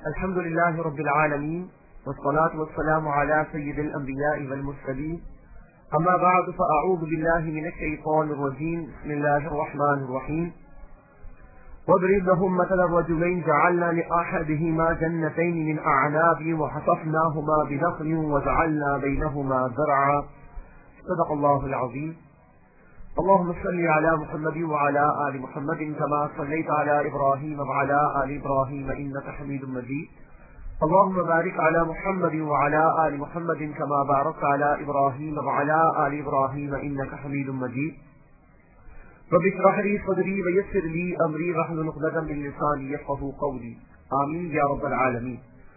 الحمد لله رب العالمين والصلاة والسلام على سيد الأنبياء والمرسلين أما بعد فأعوذ بالله من الشيطان الرجيم بسم الله الرحمن الرحيم واضرب لهم مثل الرجلين جعلنا لأحدهما جنتين من أعناب وحففناهما بنخل وجعلنا بينهما زرعا صدق الله العظيم. اللهم صل على محمد وعلى آل محمد كما صليت على إبراهيم وعلى آل إبراهيم إنك حميد مجيد. اللهم بارك على محمد وعلى آل محمد كما باركت على إبراهيم وعلى آل إبراهيم إنك حميد مجيد. رب اشرح لي صدري ويسر لي أمري واحلل عقدة من لساني يفقهوا قولي. آمین یا رب العالمین.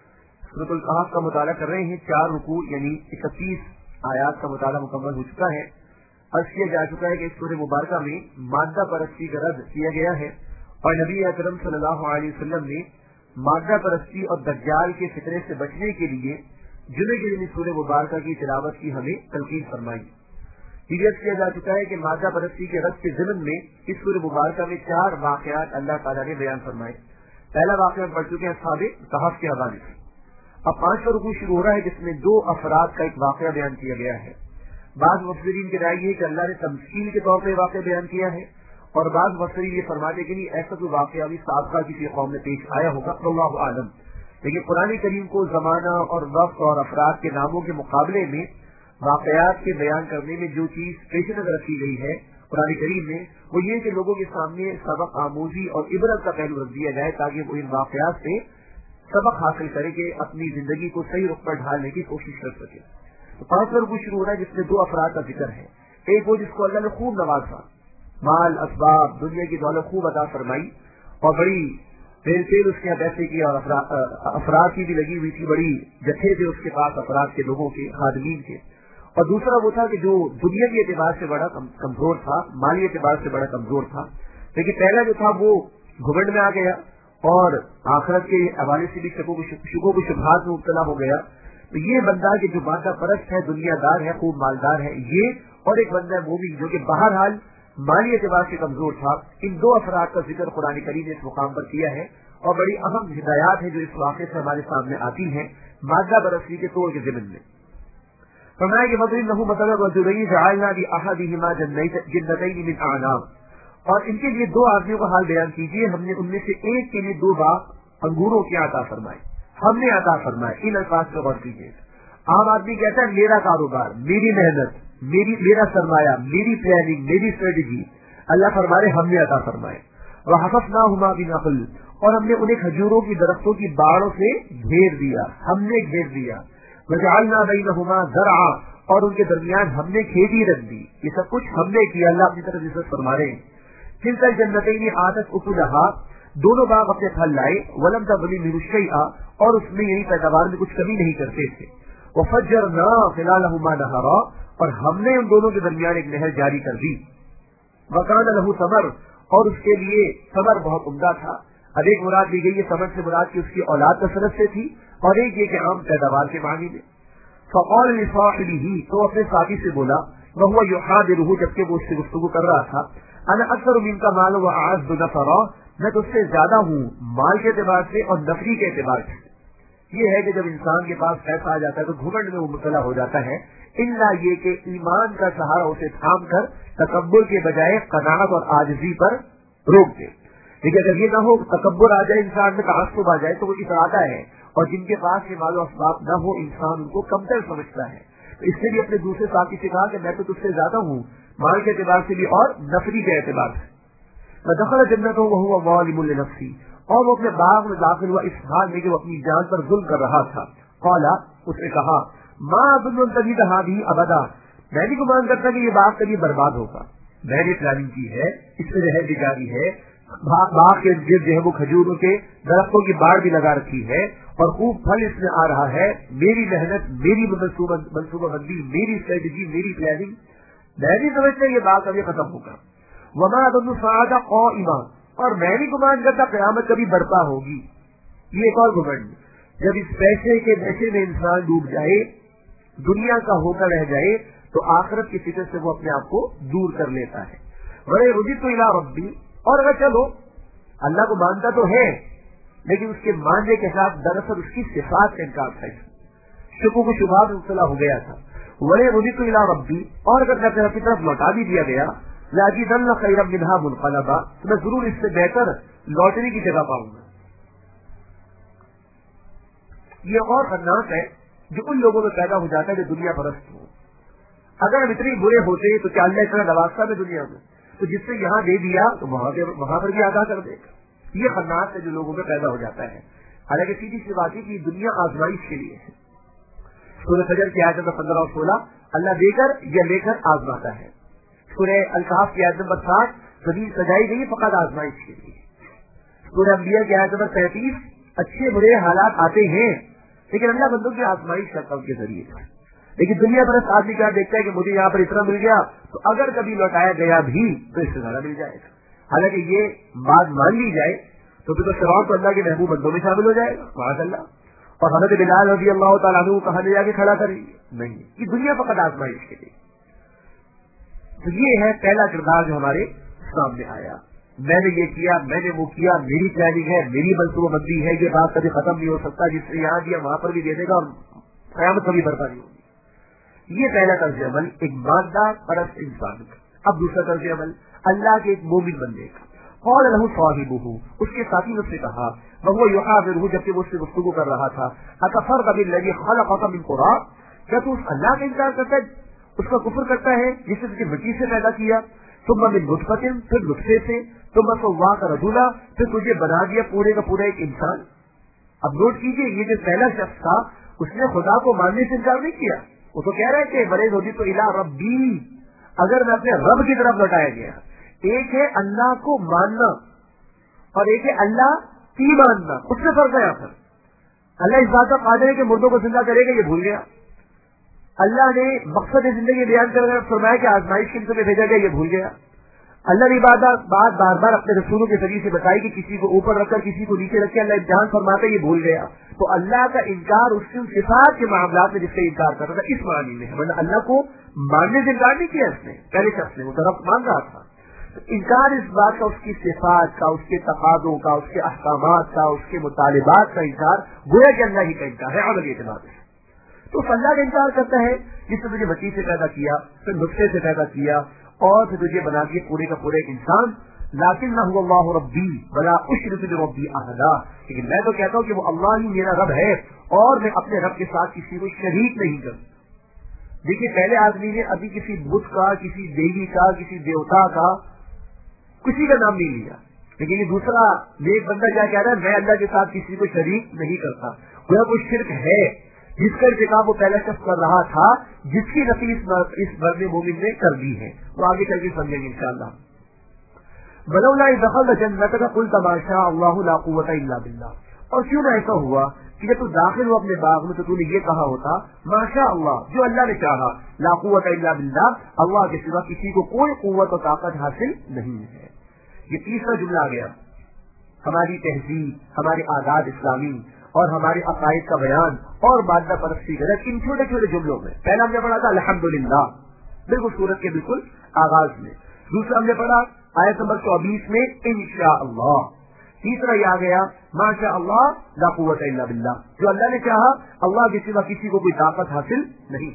سورۃ الکہف کا مطالعہ کر رہے ہیں. 4 رکوع یعنی 31 آیات کا مطالعہ مکمل ہو چکا ہے. عرض کیا جا چکا ہے کہ اس سورہ مبارکہ میں مادہ پرستی کا رد کیا گیا ہے اور نبی اکرم صلی اللہ علیہ وسلم نے مادہ پرستی اور دجال کے فتنے سے بچنے کے لیے جمعے کے دن سورہ مبارکہ کی تلاوت کی ہمیں تلقین فرمائی. یہ عرض کیا جا چکا ہے کہ مادہ پرستی کے رد کے ضمن میں اس سورہ مبارکہ میں 4 واقعات اللہ تعالیٰ نے بیان فرمائے. پہلا واقعہ پڑھ چکے ہیں اصحاب کہف کے حوالے سے. اب 5واں رکوع شروع ہو رہا ہے جس میں 2 افراد کا ایک واقعہ بیان کیا گیا ہے. بعض مفسرین کی رائے یہ کہ اللہ نے تمثیل کے طور پہ واقعہ بیان کیا ہے اور بعض مفسرین یہ فرماتے کہ نہیں ایسا کوئی واقعہ بھی سابقہ کسی قوم میں پیش آیا ہوگا اللہ عالم. لیکن قرآن کریم کو زمانہ اور وقت اور افراد کے ناموں کے مقابلے میں واقعات کے بیان کرنے میں جو چیز پیش نظر رکھی گئی ہے قرآن کریم میں وہ یہ کہ لوگوں کے سامنے سبق آموزی اور عبرت کا پہلو رکھ دیا جائے تاکہ وہ ان واقعات سے سبق حاصل کرے کہ اپنی زندگی کو صحیح رخ پر ڈھالنے کی کوشش کر سکے. 5واں رکوع شروع ہو رہا ہے جس میں 2 افراد کا ذکر ہے. ایک وہ جس کو اللہ نے خوب نوازا, مال اسباب دنیا کی دولت خوب عطا فرمائی اور بڑی تیل اس کے پیسے کی اور افراد کی بھی لگی ہوئی تھی, بڑی جتھے تھے اس کے پاس افراد کے لوگوں کے خادمین کے. اور دوسرا وہ تھا کہ جو دنیاوی اعتبار سے بڑا کمزور تھا, مالی اعتبار سے بڑا کمزور تھا. لیکن پہلا جو تھا وہ گھمنڈ میں آ گیا اور آخرت کے حوالے سے بھی شکوک و شبہات میں مبتلا ہو گیا. تو یہ بندہ کہ جو مادہ پرست ہے, دنیا دار ہے, خوب مالدار ہے, یہ اور ایک بندہ مومن جو کہ بہرحال مالی اعتبار سے کمزور تھا. ان 2 افراد کا ذکر قرآن کریم نے اس مقام پر کیا ہے اور بڑی اہم ہدایات ہیں جو اس واقعے سے ہمارے سامنے آتی ہیں مادہ پرستی کے طور کے ضمن میں. فرمایا کہ مضرب مطلب رجلین جعلنا لأحدہما جنتین من اعناب, اور ان کے لیے 2 آدمیوں کا حال بیان کیجیے. ہم نے ان میں سے ایک کے لیے 2 باغ انگوروں کے عطا فرمائے, ہم نے عطا فرمائے. ان الفاظ پہ غور کیجیے. عام آدمی کہتا ہے میرا کاروبار, میری محنت, میرا سرمایہ, میری پلاننگ, میری اسٹریٹجی. اللہ فرمائے ہم نے عطا فرمائے. وحففناہما بنخل, اور ہم نے انہیں کھجوروں کی درختوں کی باڑوں سے گھیر دیا, ہم نے گھیر دیا. وجعلنا بینہما زرعا, اور ان کے درمیان ہم نے کھیتی رکھ دی. یہ سب کچھ ہم نے کیا, اللہ اپنی طرف عزت فرما رہے ہیں. تلک الجنتین آتت اکلہا, دونوں باغ اپنے پھل لائے. ولم تظلم منہ شیئا, اور اس میں یہی پیداوار میں کچھ کمی نہیں کرتے تھے. وفجرنا خلالہما نہرا, اور ہم نے ان دونوں کے درمیان ایک نہر جاری کر دی. وکان لہ ثمر, اور اس کے لیے ثمر بہت عمدہ تھا. اب ایک مراد لی گئی ہے ثمر سے مراد کی اس کی اولاد کثرت سے تھی, اور ایک یہ کہ عام پیداوار کے معنی میں. فقال لصاحبہ, تو اپنے ساتھی سے بولا, وہو یحاورہ, جبکہ وہ اس سے گفتگو کر رہا تھا, انا اکثر منک مالا واعز نفرا, میں تو اس سے زیادہ ہوں مال کے اعتبار سے اور نفری کے اعتبار سے. یہ ہے کہ جب انسان کے پاس پیسہ آ جاتا ہے تو گھمنڈ میں وہ مبتلا ہو جاتا ہے, الا یہ کہ ایمان کا سہارا اسے تھام کر تکبر کے بجائے قناعت اور عاجزی پر روک دے. لیکن اگر یہ نہ ہو, تکبر آ جائے انسان میں, تعصب آ جائے, تو وہ افراطہ ہے, اور جن کے پاس یہ مال و اسباب نہ ہو انسان ان کو کمتر سمجھتا ہے. تو اس نے بھی اپنے دوسرے ساتھی سے کہا کہ میں تو تجھ سے زیادہ ہوں مال کے اعتبار سے بھی اور نفری کے اعتبار سے. فدخل جنته وهو ظالم لنفسه, اور وہ اپنے باغ میں داخل ہوا اس حال میں کہ وہ اپنی جان پر ظلم کر رہا تھا. قال, اس نے کہا, ما اظن ان تجد هذه ابدا, میں نہیں گمان کرتا کہ یہ باغ کبھی برباد ہوگا. میں نے پلاننگ کی ہے, اس میں رہ گزاری ہے, باغ کے گرد جو ہے وہ کھجوروں کے درختوں کی باڑ بھی لگا رکھی ہے اور خوب پھل اس میں آ رہا ہے. میری محنت, میری منصوبہ بندی, میری اسٹریٹجی, میری پلاننگ, میں نہیں سمجھتا یہ باغ کبھی ختم ہوگا. وما اظن الساعة قائمة, اور میں نہیں گمان کرتا قیامت کبھی برپا ہوگی. یہ ایک اور گمنڈ, جب اس پیسے کے نشے میں انسان ڈوب جائے, دنیا کا ہو کر رہ جائے, تو آخرت کی فکر سے وہ اپنے آپ کو دور کر لیتا ہے. بڑے رجعت الی ربی, اور اگر چلو اللہ کو مانتا تو ہے لیکن اس کے ماننے کے ساتھ دراصل اس کی صفات کا انکار تھا، شکوک و شبہات میں مبتلا ہو گیا تھا. وَلَيَرْجِعُ إِلَىٰ رَبِّي، اور اگر میں اپنے رب کی طرف لوٹا بھی دیا گیا، لَأَجِدَنَّ خَيْرًا مِنْهَا مُنْقَلَبًا، تو میں ضرور اس سے بہتر لوٹنے کی جگہ پاؤں گا. یہ اور خطرناک ہے جو ان لوگوں میں پیدا ہو جاتا ہے جو دنیا پرست ہو. اگر ہم اتنے برے ہوتے تو کیا اللہ اتنا نوازتا ہے دنیا میں، تو جس سے یہاں دے دیا تو وہاں پر بھی آگاہ کر دے گا. یہ خطرناک ہے جو لوگوں میں پیدا ہو جاتا ہے. حالانکہ سیدھی سی بات ہے کہ دنیا آزمائش کے لیے ہے. سورہ فجر کی آیت نمبر 15 اور 16 اللہ دے کر یا لے کر آزماتا ہے. سورہ الکہف کی آیت نمبر 7 زمین سجائی گئی فقط آزمائش کے لیے. سورہ انبیاء کی آیت نمبر 33 اچھے برے حالات آتے ہیں لیکن اللہ بندوں کی آزمائش کرتا ان کے ذریعے سے. لیکن دنیا پرست آدمی کیا دیکھتا ہے کہ مجھے یہاں پر اتنا مل گیا تو اگر کبھی لوٹایا گیا بھی تو اس سے زیادہ مل جائے گا. حالانکہ یہ بات مان لی جائے تو پھر تو فرعون تو اللہ کے محبوب بندوں میں شامل ہو جائے گا معاذ اللہ. اور حضرت بلال رضی اللہ تعالیٰ عنہ کہاں لے جا کے کھڑا کریں گے؟ نہیں، یہ دنیا فقط آزمائش کے لیے. تو یہ ہے پہلا کردار جو ہمارے سامنے آیا. میں نے یہ کیا، میں نے وہ کیا، میری پلاننگ ہے، میری منصوبہ بندی ہے، یہ بات کبھی ختم نہیں ہو سکتا، جس نے یہاں دیا وہاں پر بھی دے دے گا اور قیامت کبھی برپا نہیں ہوگی. یہ پہلا طرز عمل ایک مادہ پرست انسان کا. اب دوسرا طرز عمل اللہ کے ایک مومن بندے کا. قال له صاحبه، اس کے ساتھی نے اس سے کہا، وهو يحاوره، جبکہ وہ اس سے گفتگو کر رہا تھا، اکفرت بالذی خلقك من تراب، کیا تو اس اللہ کا انکار کرتا ہے، اس کا کفر کرتا ہے جس نے تجھے مٹی سے پیدا کیا، ثم من نطفة، پھر نطفے سے، ثم سواك رجلا، پھر تجھے بنا دیا پورے کا پورا ایک انسان. اب نوٹ کیجئے یہ جو پہلا شخص تھا اس نے خدا کو ماننے سے انکار نہیں کیا. وہ تو کہہ رہے کہ بڑے روزی تو الہ ربی، اگر میں اپنے رب کی طرف لوٹایا گیا. ایک ہے اللہ کو ماننا اور ایک ہے اللہ کی ماننا، اس سے فرق ہے. یہاں پر اللہ اس بات کا قادر ہے کہ مردوں کو زندہ کرے گا، یہ بھول گیا. اللہ نے مقصد زندگی بیان کر فرمایا کہ آزمائش کے لیے تمہیں بھیجا گیا، یہ بھول گیا. اللہ نے بات بار بار اپنے رسولوں کے ذریعے سے بتائی کہ کسی کو اوپر رکھ کر کسی کو نیچے رکھ کے اللہ امتحان فرماتا ہے، یہ بھول گیا. تو اللہ کا انکار اس کے صفات کے معاملات میں جس سے انکار کرتا تھا اس معنی میں، ورنہ اللہ کو ماننے سے انکار نہیں کیا اس نے. پہلے شخص نے وہ طرف مان رہا تھا. انکار اس بات کا، اس کی صفات کا، اس کے تقاضوں کا، اس کے احکامات کا، اس کے مطالبات کا انکار گویا کہ اللہ ہی کا انکار ہے عملی اعتبار سے. تو اللہ کا انکار کرتا ہے جس نے تجھے مٹی سے پیدا کیا، پھر نطفے سے پیدا کیا اور پھر تجھے بنا دیا پورے کا پورا ایک انسان. لیکن نہ ہوا اللہ ربی ولا اشرک بربی احدا، لیکن میں تو کہتا ہوں کہ وہ اللہ ہی میرا رب ہے اور میں اپنے رب کے ساتھ کسی کو شریک نہیں کروں. دیکھیے پہلے آدمی نے ابھی کسی بت کا، کسی دیوی کا، کسی دیوتا کا، کسی کا نام نہیں لیا. لیکن یہ دوسرا نیک بندہ کیا کہہ رہا ہے، میں اللہ کے ساتھ کسی کو شریک نہیں کرتا. وہ کوئی شرک ہے جس کا ارتکاب وہ پہلا شخص کر رہا تھا، جس کی نفی اس مرد مومن نے کر دی ہے. وہ آگے چل کے سمجھیں گے انشاءاللہ. ولولا اذ دخلت جنتك قلت ما شاء الله لا قوة الا بالله، اور کیوں نہ ایسا ہوا کہ جب تو داخل ہو اپنے باغ میں تو تو نے یہ کہا ہوتا ماشاء اللہ، جو اللہ نے چاہا، لا قوت الا باللہ، اللہ کے سوا کسی کو کوئی قوت و طاقت حاصل نہیں ہے. یہ تیسرا جملہ آ گیا. ہماری تہذیب، ہمارے عادات اسلامی اور ہمارے عقائد کا بیان اور مادہ پرستی کا ان چھوٹے چھوٹے جملوں میں. پہلا ہم نے پڑھا تھا الحمدللہ، بالکل سورت کے بالکل آغاز میں. دوسرا ہم نے پڑھا آیت نمبر 24 میں انشاءاللہ. تیسرا یہ آ گیا ماشاء اللہ لا قوت الا باللہ، جو اللہ نے چاہا، اللہ کے سوا کسی کو کوئی طاقت حاصل نہیں.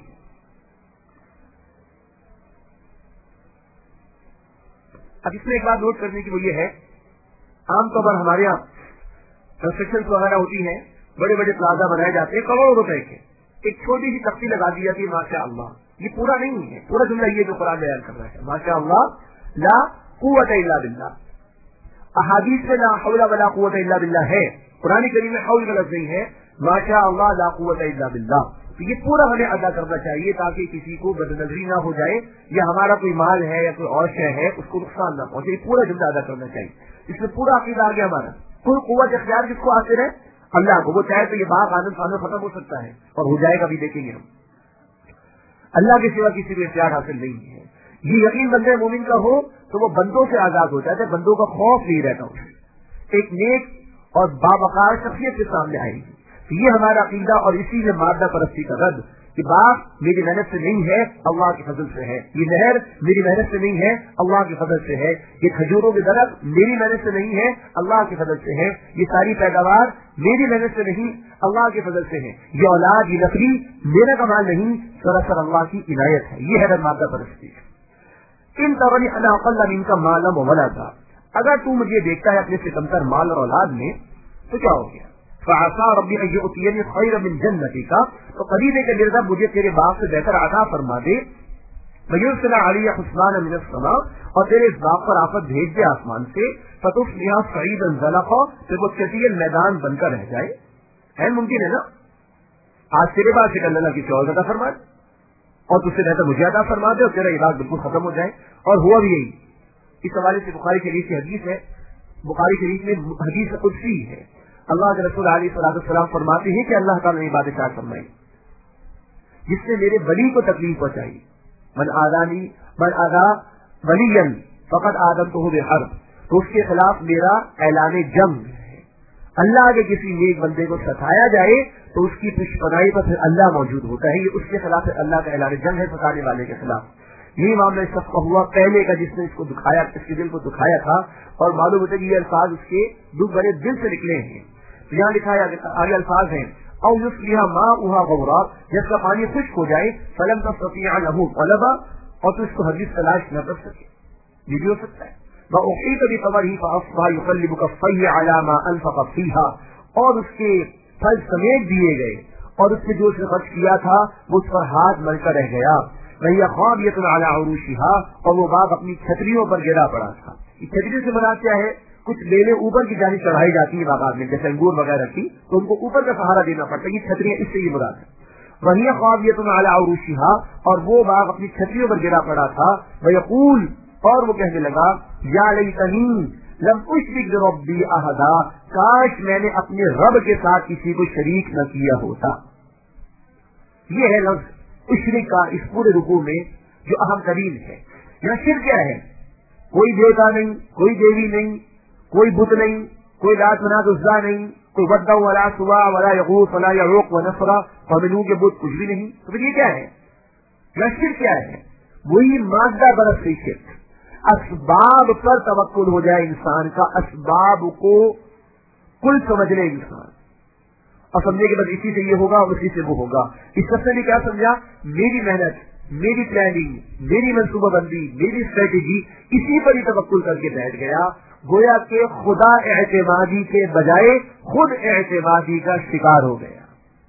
اب اس میں ایک بات نوٹ کرنے کی وہ یہ ہے، عام طور پر ہمارے یہاں کنسٹرکشن وغیرہ ہوتی ہیں، بڑے بڑے پلازا بنائے جاتے ہیں کروڑوں روپے کے، ایک چھوٹی سی تختی لگا دی جاتی ہے ماشاء اللہ. یہ پورا نہیں ہے، پورا جملہ یہ جو قرآن بیان کر رہا ہے ماشاء اللہ لا قوت الا باللہ. احادیث میں لا حول ولا قوت الا باللہ ہے، قرآن کریم میں حول کا لفظ نہیں ہے، ماشاء اللہ لا قوت الا باللہ. تو یہ پورا ہمیں ادا کرنا چاہیے تاکہ کسی کو بد نظری نہ ہو جائے یا ہمارا کوئی مال ہے یا کوئی اور شے ہے اس کو نقصان نہ پہنچے. یہ پورا جملہ ادا کرنا چاہیے. اس میں پورا عقیدہ آ گیا ہمارا. کوئی قوت اختیار کس کو حاصل ہے؟ اللہ کو. وہ چاہے تو یہ باغ آنند فانند ختم ہو سکتا ہے اور ہو جائے گا بھی، دیکھیں گے ہم. اللہ کے سوا کسی کو اختیار حاصل نہیں ہے. یہ یقین بندے مومن کا ہو تو وہ بندوں سے آزاد ہو جاتا ہے، بندوں کا خوف نہیں رہتا اسے. ایک نیک اور باوقار شخصیت کے سامنے آئے گی. یہ ہمارا عقیدہ اور اسی میں مادہ پرستی کا رد کہ باغ میری محنت سے نہیں ہے، اللہ کے فضل سے ہے، یہ نہر میری محنت سے نہیں ہے، اللہ کے فضل سے ہے، یہ کھجوروں کے درخت میری محنت سے نہیں ہے، اللہ کے فضل سے ہے، یہ ساری پیداوار میری محنت سے نہیں، اللہ کے فضل سے ہے، یہ اولاد یہ نسلی میرا کمال نہیں، سراسر اللہ کی عنایت ہے۔ یہ ہے مادہ پرستی۔ ان ترنی انا اقل منک مالا وولدا، اگر تو مجھے دیکھتا ہے اپنے سے کمتر مال اور اولاد میں تو کیا ہو گیا؟ فعسى ربي ان يؤتيني خيرا من جنتك، تو قریب ہے کہ میرے رب مجھے تیرے باغ سے بہتر عطا فرما دے، ويرسل علي حسبانا من السماء، اور تیرے اس باغ پر آفت بھیج دے آسمان سے، فتصبح صعيدا زلقا، پھر وہ چٹیل میدان بن کر رہ جائے۔ ہے ممکن ہے نا؟ آج تیرے پاس ایک اللہ کسی اور عطا فرما دے اور تجھ سے بہتر مجھے عطا فرما دے اور تیرا علاج بالکل ختم ہو جائے، اور ہوا بھی یہی۔ اس حوالے سے بخاری شریف کی حدیث ہے، بخاری شریف میں حدیث قدسی ہے، اللہ کے رسول علیہ الصلوۃ والسلام فرماتے ہیں کہ اللہ تعالیٰ نے بات ارشاد فرمائی، جس نے میرے ولی کو تکلیف پہنچائی، من آذا ولیا فقد آذنتہ بحرب، تو اس کے خلاف میرا اعلان جنگ ہے۔ اللہ کے کسی نیک بندے کو ستایا جائے تو اس کی پشپنائی پر پھر اللہ موجود ہوتا ہے، یہ اس کے خلاف اللہ کا اعلان جنگ ہے، ستانے والے کے خلاف۔ یہی معاملہ اس وقت ہوا پہلے کا جس نے اس کو دکھایا، اس کے دل کو دکھایا تھا، اور معلوم ہوتا ہے کہ یہ الفاظ اس کے دکھ بڑے دل سے نکلے ہیں۔ یہاں لکھا ہے آگے الفاظ ہیں، او یصلح ماؤها غورا، جس کا پانی خشک ہو جائے، فلم تستطيع له طلبا، اور تو اس کو ہرگز تلاش نہ کر سکے، یہ بھی ہو سکتا ہے۔ وأحيط بثمره فأصبح يقلب كفيه على ما أنفق فيها، اور اس کے پھل سمیٹ دیے گئے اور اس میں جو اس نے خرچ کیا تھا وہ اس پر ہاتھ مل کر رہ گیا۔ وهي خاوية على عروشها، اور وہ باغ اپنی چھتریوں پر گرا پڑا تھا۔ یہ چھتری سے مراد کیا ہے؟ کچھ بیلیں اوپر کی جانب چڑھائی جاتی ہیں باغات میں، جیسے انگور وغیرہ کی، تو ان کو اوپر کا سہارا دینا پڑتا ہے، یہ چھتریاں اس سے یہ مراد ہے۔ وهي خاوية على عروشها، اور وہ باغ اپنی چھتریوں پر گرا پڑا تھا۔ ويقول، اور وہ کہنے لگا، یا لیتنی لم اشرک بربی احدا، کاش میں نے اپنے رب کے ساتھ کسی کو شریک نہ کیا ہوتا۔ یہ ہے لفظ اشرک کا اس پورے رکوع میں جو اہم ترین ہے۔ یہاں شرک کیا ہے؟ کوئی دیوتا نہیں، کوئی دیوی نہیں، کوئی بت نہیں، کوئی لات منات عزا نہیں، کوئی ودع ولا سوا ولا یغوث ولا یعوق ونسرا، قومنو کے بت کچھ بھی نہیں۔ تو یہ کیا ہے؟ یہاں شرک کیا ہے؟ وہی مادہ پرستی شرک، اسباب پر توکل ہو جائے انسان کا، اسباب کو کل سمجھ لے انسان اور سمجھے کہ بس اسی سے یہ ہوگا اور اسی سے وہ ہوگا۔ اس سب سے بھی کیا سمجھا؟ میری محنت، میری پلاننگ، میری منصوبہ بندی، میری اسٹریٹجی، اسی پر ہی توکل کر کے بیٹھ گیا، گویا کہ خدا اعتمادی کے بجائے خود اعتمادی کا شکار ہو گیا۔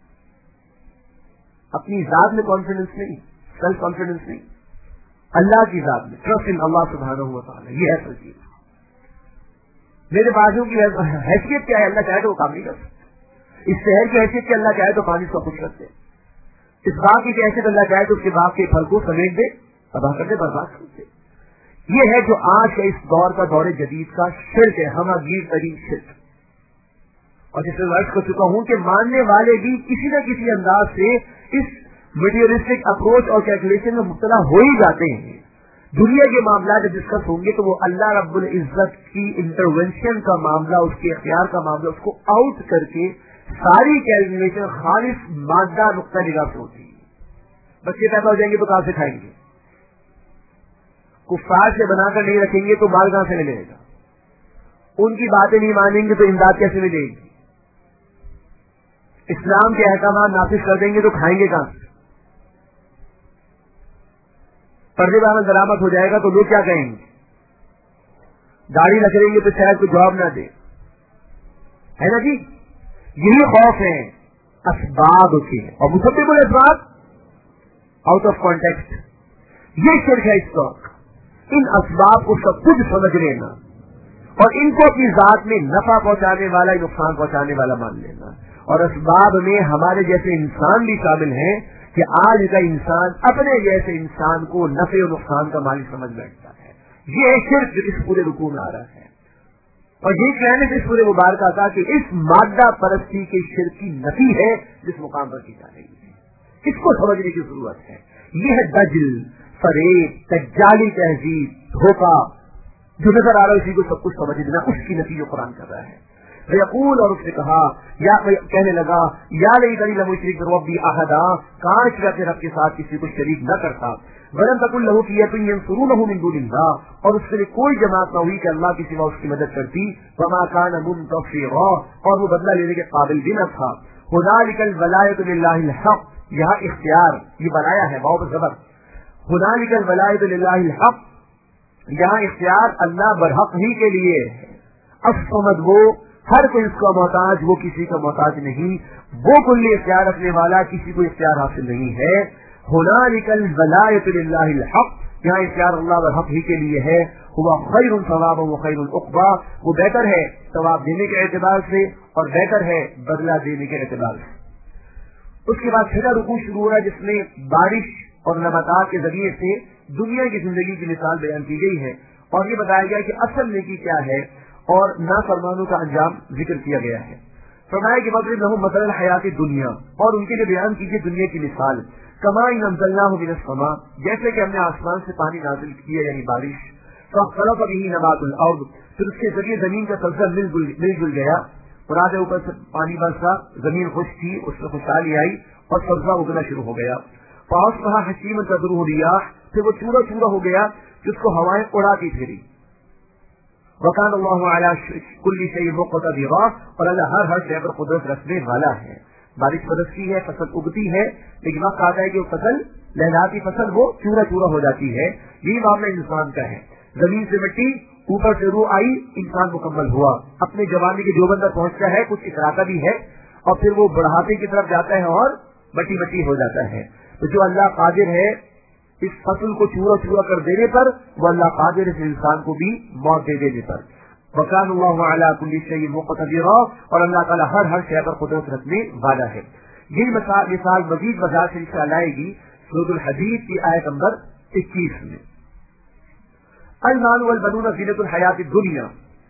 اپنی ذات میں کانفیڈنس نہیں، سیلف کانفیڈنس نہیں، اللہ کی ذات میں ٹرسٹ ان اللہ سبحانہ و تعالی، یہ ہے اصل چیز۔ میرے بازو کی حیثیت کیا ہے؟ اللہ چاہے تو وہ کام نہیں کر سکتے۔ اس شہر کی حیثیت کیا؟ اللہ چاہے تو پانی کو خوش رکھ دے۔ اس باغ کی حیثیت اللہ چاہے تو اس کے باغ کے پھل کو سمیٹ دے، تباہ کر دے، برباد کر دے۔ یہ ہے جو آج کا اس دور کا، دور جدید کا شرک ہے، ہماگیر ترین شرک۔ اور جس میں عرض کر چکا ہوں کہ ماننے والے بھی کسی نہ کسی انداز سے اس میٹیریلسٹک اپروچ اور کیلکولیشن میں مبتلا ہو ہی جاتے ہیں۔ دنیا کے معاملات جب ڈسکس ہوں گے تو وہ اللہ رب العزت کی انٹروینشن کا معاملہ، اس کے اختیار کا معاملہ، اس کو آؤٹ کر کے ساری کیلکولیشن خالص مادہ نقطہ نگاہ سے ہوتی ہے۔ بچے پیدا ہو جائیں گے تو کہاں سے کھائیں گے؟ کفار سے بنا کر نہیں رکھیں گے تو مال کہاں سے ملے گا؟ ان کی باتیں نہیں مانیں گے تو امداد کیسے ملے گی؟ اسلام کے احکامات نافذ کر دیں گے تو کھائیں گے کہاں سے؟ پردے میں درامد ہو جائے گا تو لوگ کیا کہیں گے؟ داڑھی رکھ لیں گے تو شاید کوئی جواب نہ دے، ہے نا جی؟ یہی خوف ہے اسباب کے، اور مسبب الاسباب آؤٹ آف کانٹیکسٹ، یہ شرک ہے اس وقت۔ ان اسباب کو سب کچھ سمجھ لینا اور ان کو اپنی ذات میں نفع پہنچانے والا، نقصان پہنچانے والا مان لینا، اور اسباب میں ہمارے جیسے انسان بھی شامل ہیں کہ آج کا انسان اپنے جیسے انسان کو نفع و نقصان کا مالک سمجھ بیٹھتا ہے۔ یہ ہے شرک جو اس پورے رکوع میں آ رہا ہے، اور یہ کہنے سے اس پورے مبارکہ کا کہ اس مادہ پرستی کے شرک کی نفی ہے جس مقام پر کی جا رہی ہے، اس کو سمجھنے کی ضرورت ہے۔ یہ ہے دجل، فریب، دجالی تہذیب، دھوکہ جو نظر آ رہا ہے، اسی کو سب کچھ سمجھنا، اس کی نفی جو قرآن کر رہا ہے۔ یقول، اور اس نے کہا یا کہنے لگا یا لیتنی لم اشرک بربی احدا، کاش میں اپنے رب کے ساتھ کسی کو شریک نہ کرتا، ولم تکن له فئة ينصرونه من دون الله، اور اس کے لیے کوئی جماعت نہ ہوئی کہ اللہ کے سوا اس کی مدد کرتی، وما كان منتصرا، اور وہ بدلہ لینے کے قابل بھی نہ تھا۔ هنالك الولایۃ للہ الحق، یہاں اختیار، یہ بنایا ہے واو زبر، هنالك الولایۃ للہ الحق، یہاں اختیار اللہ برحق ہی کے لیے ہے۔ الصمد، وہ ہر کوئی اس کا محتاج، وہ کسی کا محتاج نہیں، وہ کل اختیار رکھنے والا، کسی کو اختیار حاصل نہیں ہے۔ هنالك الولایۃ للہ الحق، یہاں اختیار اللہ برحق ہی کے لیے ہے۔ هو خیر ثوابا وخیر عقبا، وہ بہتر ہے ثواب دینے کے اعتبار سے اور بہتر ہے بدلہ دینے کے اعتبار سے۔ اس کے بعد چھٹا رکوع شروع ہو رہا ہے جس میں بارش اور نباتات کے ذریعے سے دنیا کی زندگی کی مثال بیان کی گئی ہے، اور یہ بتایا گیا کہ اصل نیکی کیا ہے اور نافرمانوں کا انجام ذکر کیا گیا ہے۔ فرمایا کہ مطلب لہم مثل الحیات دنیا، اور ان کے لیے بیان کیجیے دنیا کی مثال، کما انزلناہ من السماء، جیسے کہ ہم نے آسمان سے پانی نازل کیا یعنی بارش، فاختلط به نبات الارض، پھر اس کے ذریعے زمین کا سبزہ مل جل گیا، مراد ہے اوپر سے پانی برسا، زمین خشک تھی، اس میں خوشحالی آئی اور سبزہ اگنا شروع ہو گیا۔ فاصبح حشیما تذروه الرياح، پھر وہ چورا چورا ہو گیا جس کو ہوائیں اڑاتی پھری۔ وکان اللہ علی کل شیء مقتدرا، اور اللہ ہر شے پر قدرت رکھنے والا ہے۔ بارش برستی ہے، فصل اگتی ہے، لیکن وقت آتا ہے کہ وہ فصل لہلاتی فصل وہ چورا چورا ہو جاتی ہے۔ یہی معاملہ انسان کا ہے، زمین سے مٹی، اوپر سے روح آئی، انسان مکمل ہوا، اپنے جوانی کے جو بندہ پہنچتا ہے، کچھ اتراتا بھی ہے، اور پھر وہ بڑھاپے کی طرف جاتا ہے اور مٹی مٹی ہو جاتا ہے۔ تو جو اللہ قادر ہے اس فصل کو چورا چورا کر دینے پر، وہ اللہ قادر اس انسان کو بھی موت دے دینے پر۔ وکان اللہ علی کل شیء مقتدرا، اور اللہ تعالیٰ ہر شے پر قدرت رکھنے والا ہے۔ یہ مثال مزید وضاحت سے انشاءاللہ آئے گی سورۃ الحدید کی آیت نمبر 21 میں۔ المال والبنون زینۃ الحیات الدنیا،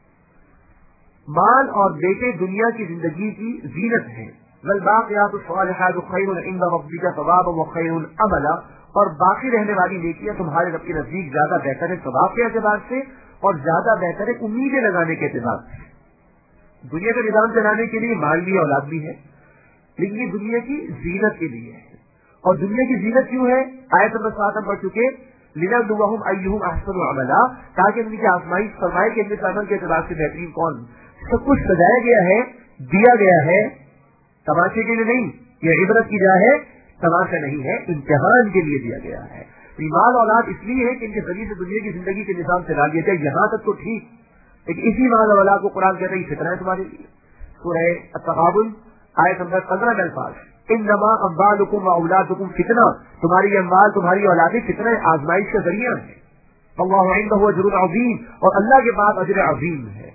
مال اور بیٹے دنیا کی زندگی کی زینت ہیں۔ والباقیات الصالحات خیر عند ربک ثوابا وخیر املا، اور باقی رہنے والی نیکیاں تمہارے رب کے نزدیک زیادہ بہتر ہے ثواب کے اعتبار سے اور زیادہ بہتر ہے امیدیں لگانے کے اعتبار سے۔ دنیا کا نظام چلانے کے لیے مال بھی اولاد بھی ہے، لیکن یہ دنیا کی زینت کے لیے ہے۔ اور دنیا کی زینت کیوں ہے؟ آیت نمبر 7 ہم پڑھ چکے، لنبلوہم ایہم احسن عملا، تاکہ ان کی آزمائش فرمائے کہ ان کے عمل کے اعتبار سے بہترین کون۔ سب کچھ سجایا گیا ہے، دیا گیا ہے، تماشے کے لیے نہیں، یہ عبرت کی جا ہے، تماشا نہیں ہے، امتحان کے لیے دیا گیا ہے۔ مال اولاد اس لیے ہے کہ ان کے ذریعے سے دنیا کی زندگی کے نظام چلا لیا جائے، یہاں تک تو ٹھیک، لیکن اسی مال اور اولاد کو قرآن کہتا ہے یہ فتنہ ہے تمہارے لیے۔ سورہ التغابن آیت نمبر 15 میں الفاظ، انما اموالکم واولادکم فتنہ، تمہاری اموال تمہاری اولادیں فتنہ آزمائش کا ذریعہ ہے۔ اللہ عنہ اجر عظیم، اور اللہ کے پاس اجر عظیم ہے۔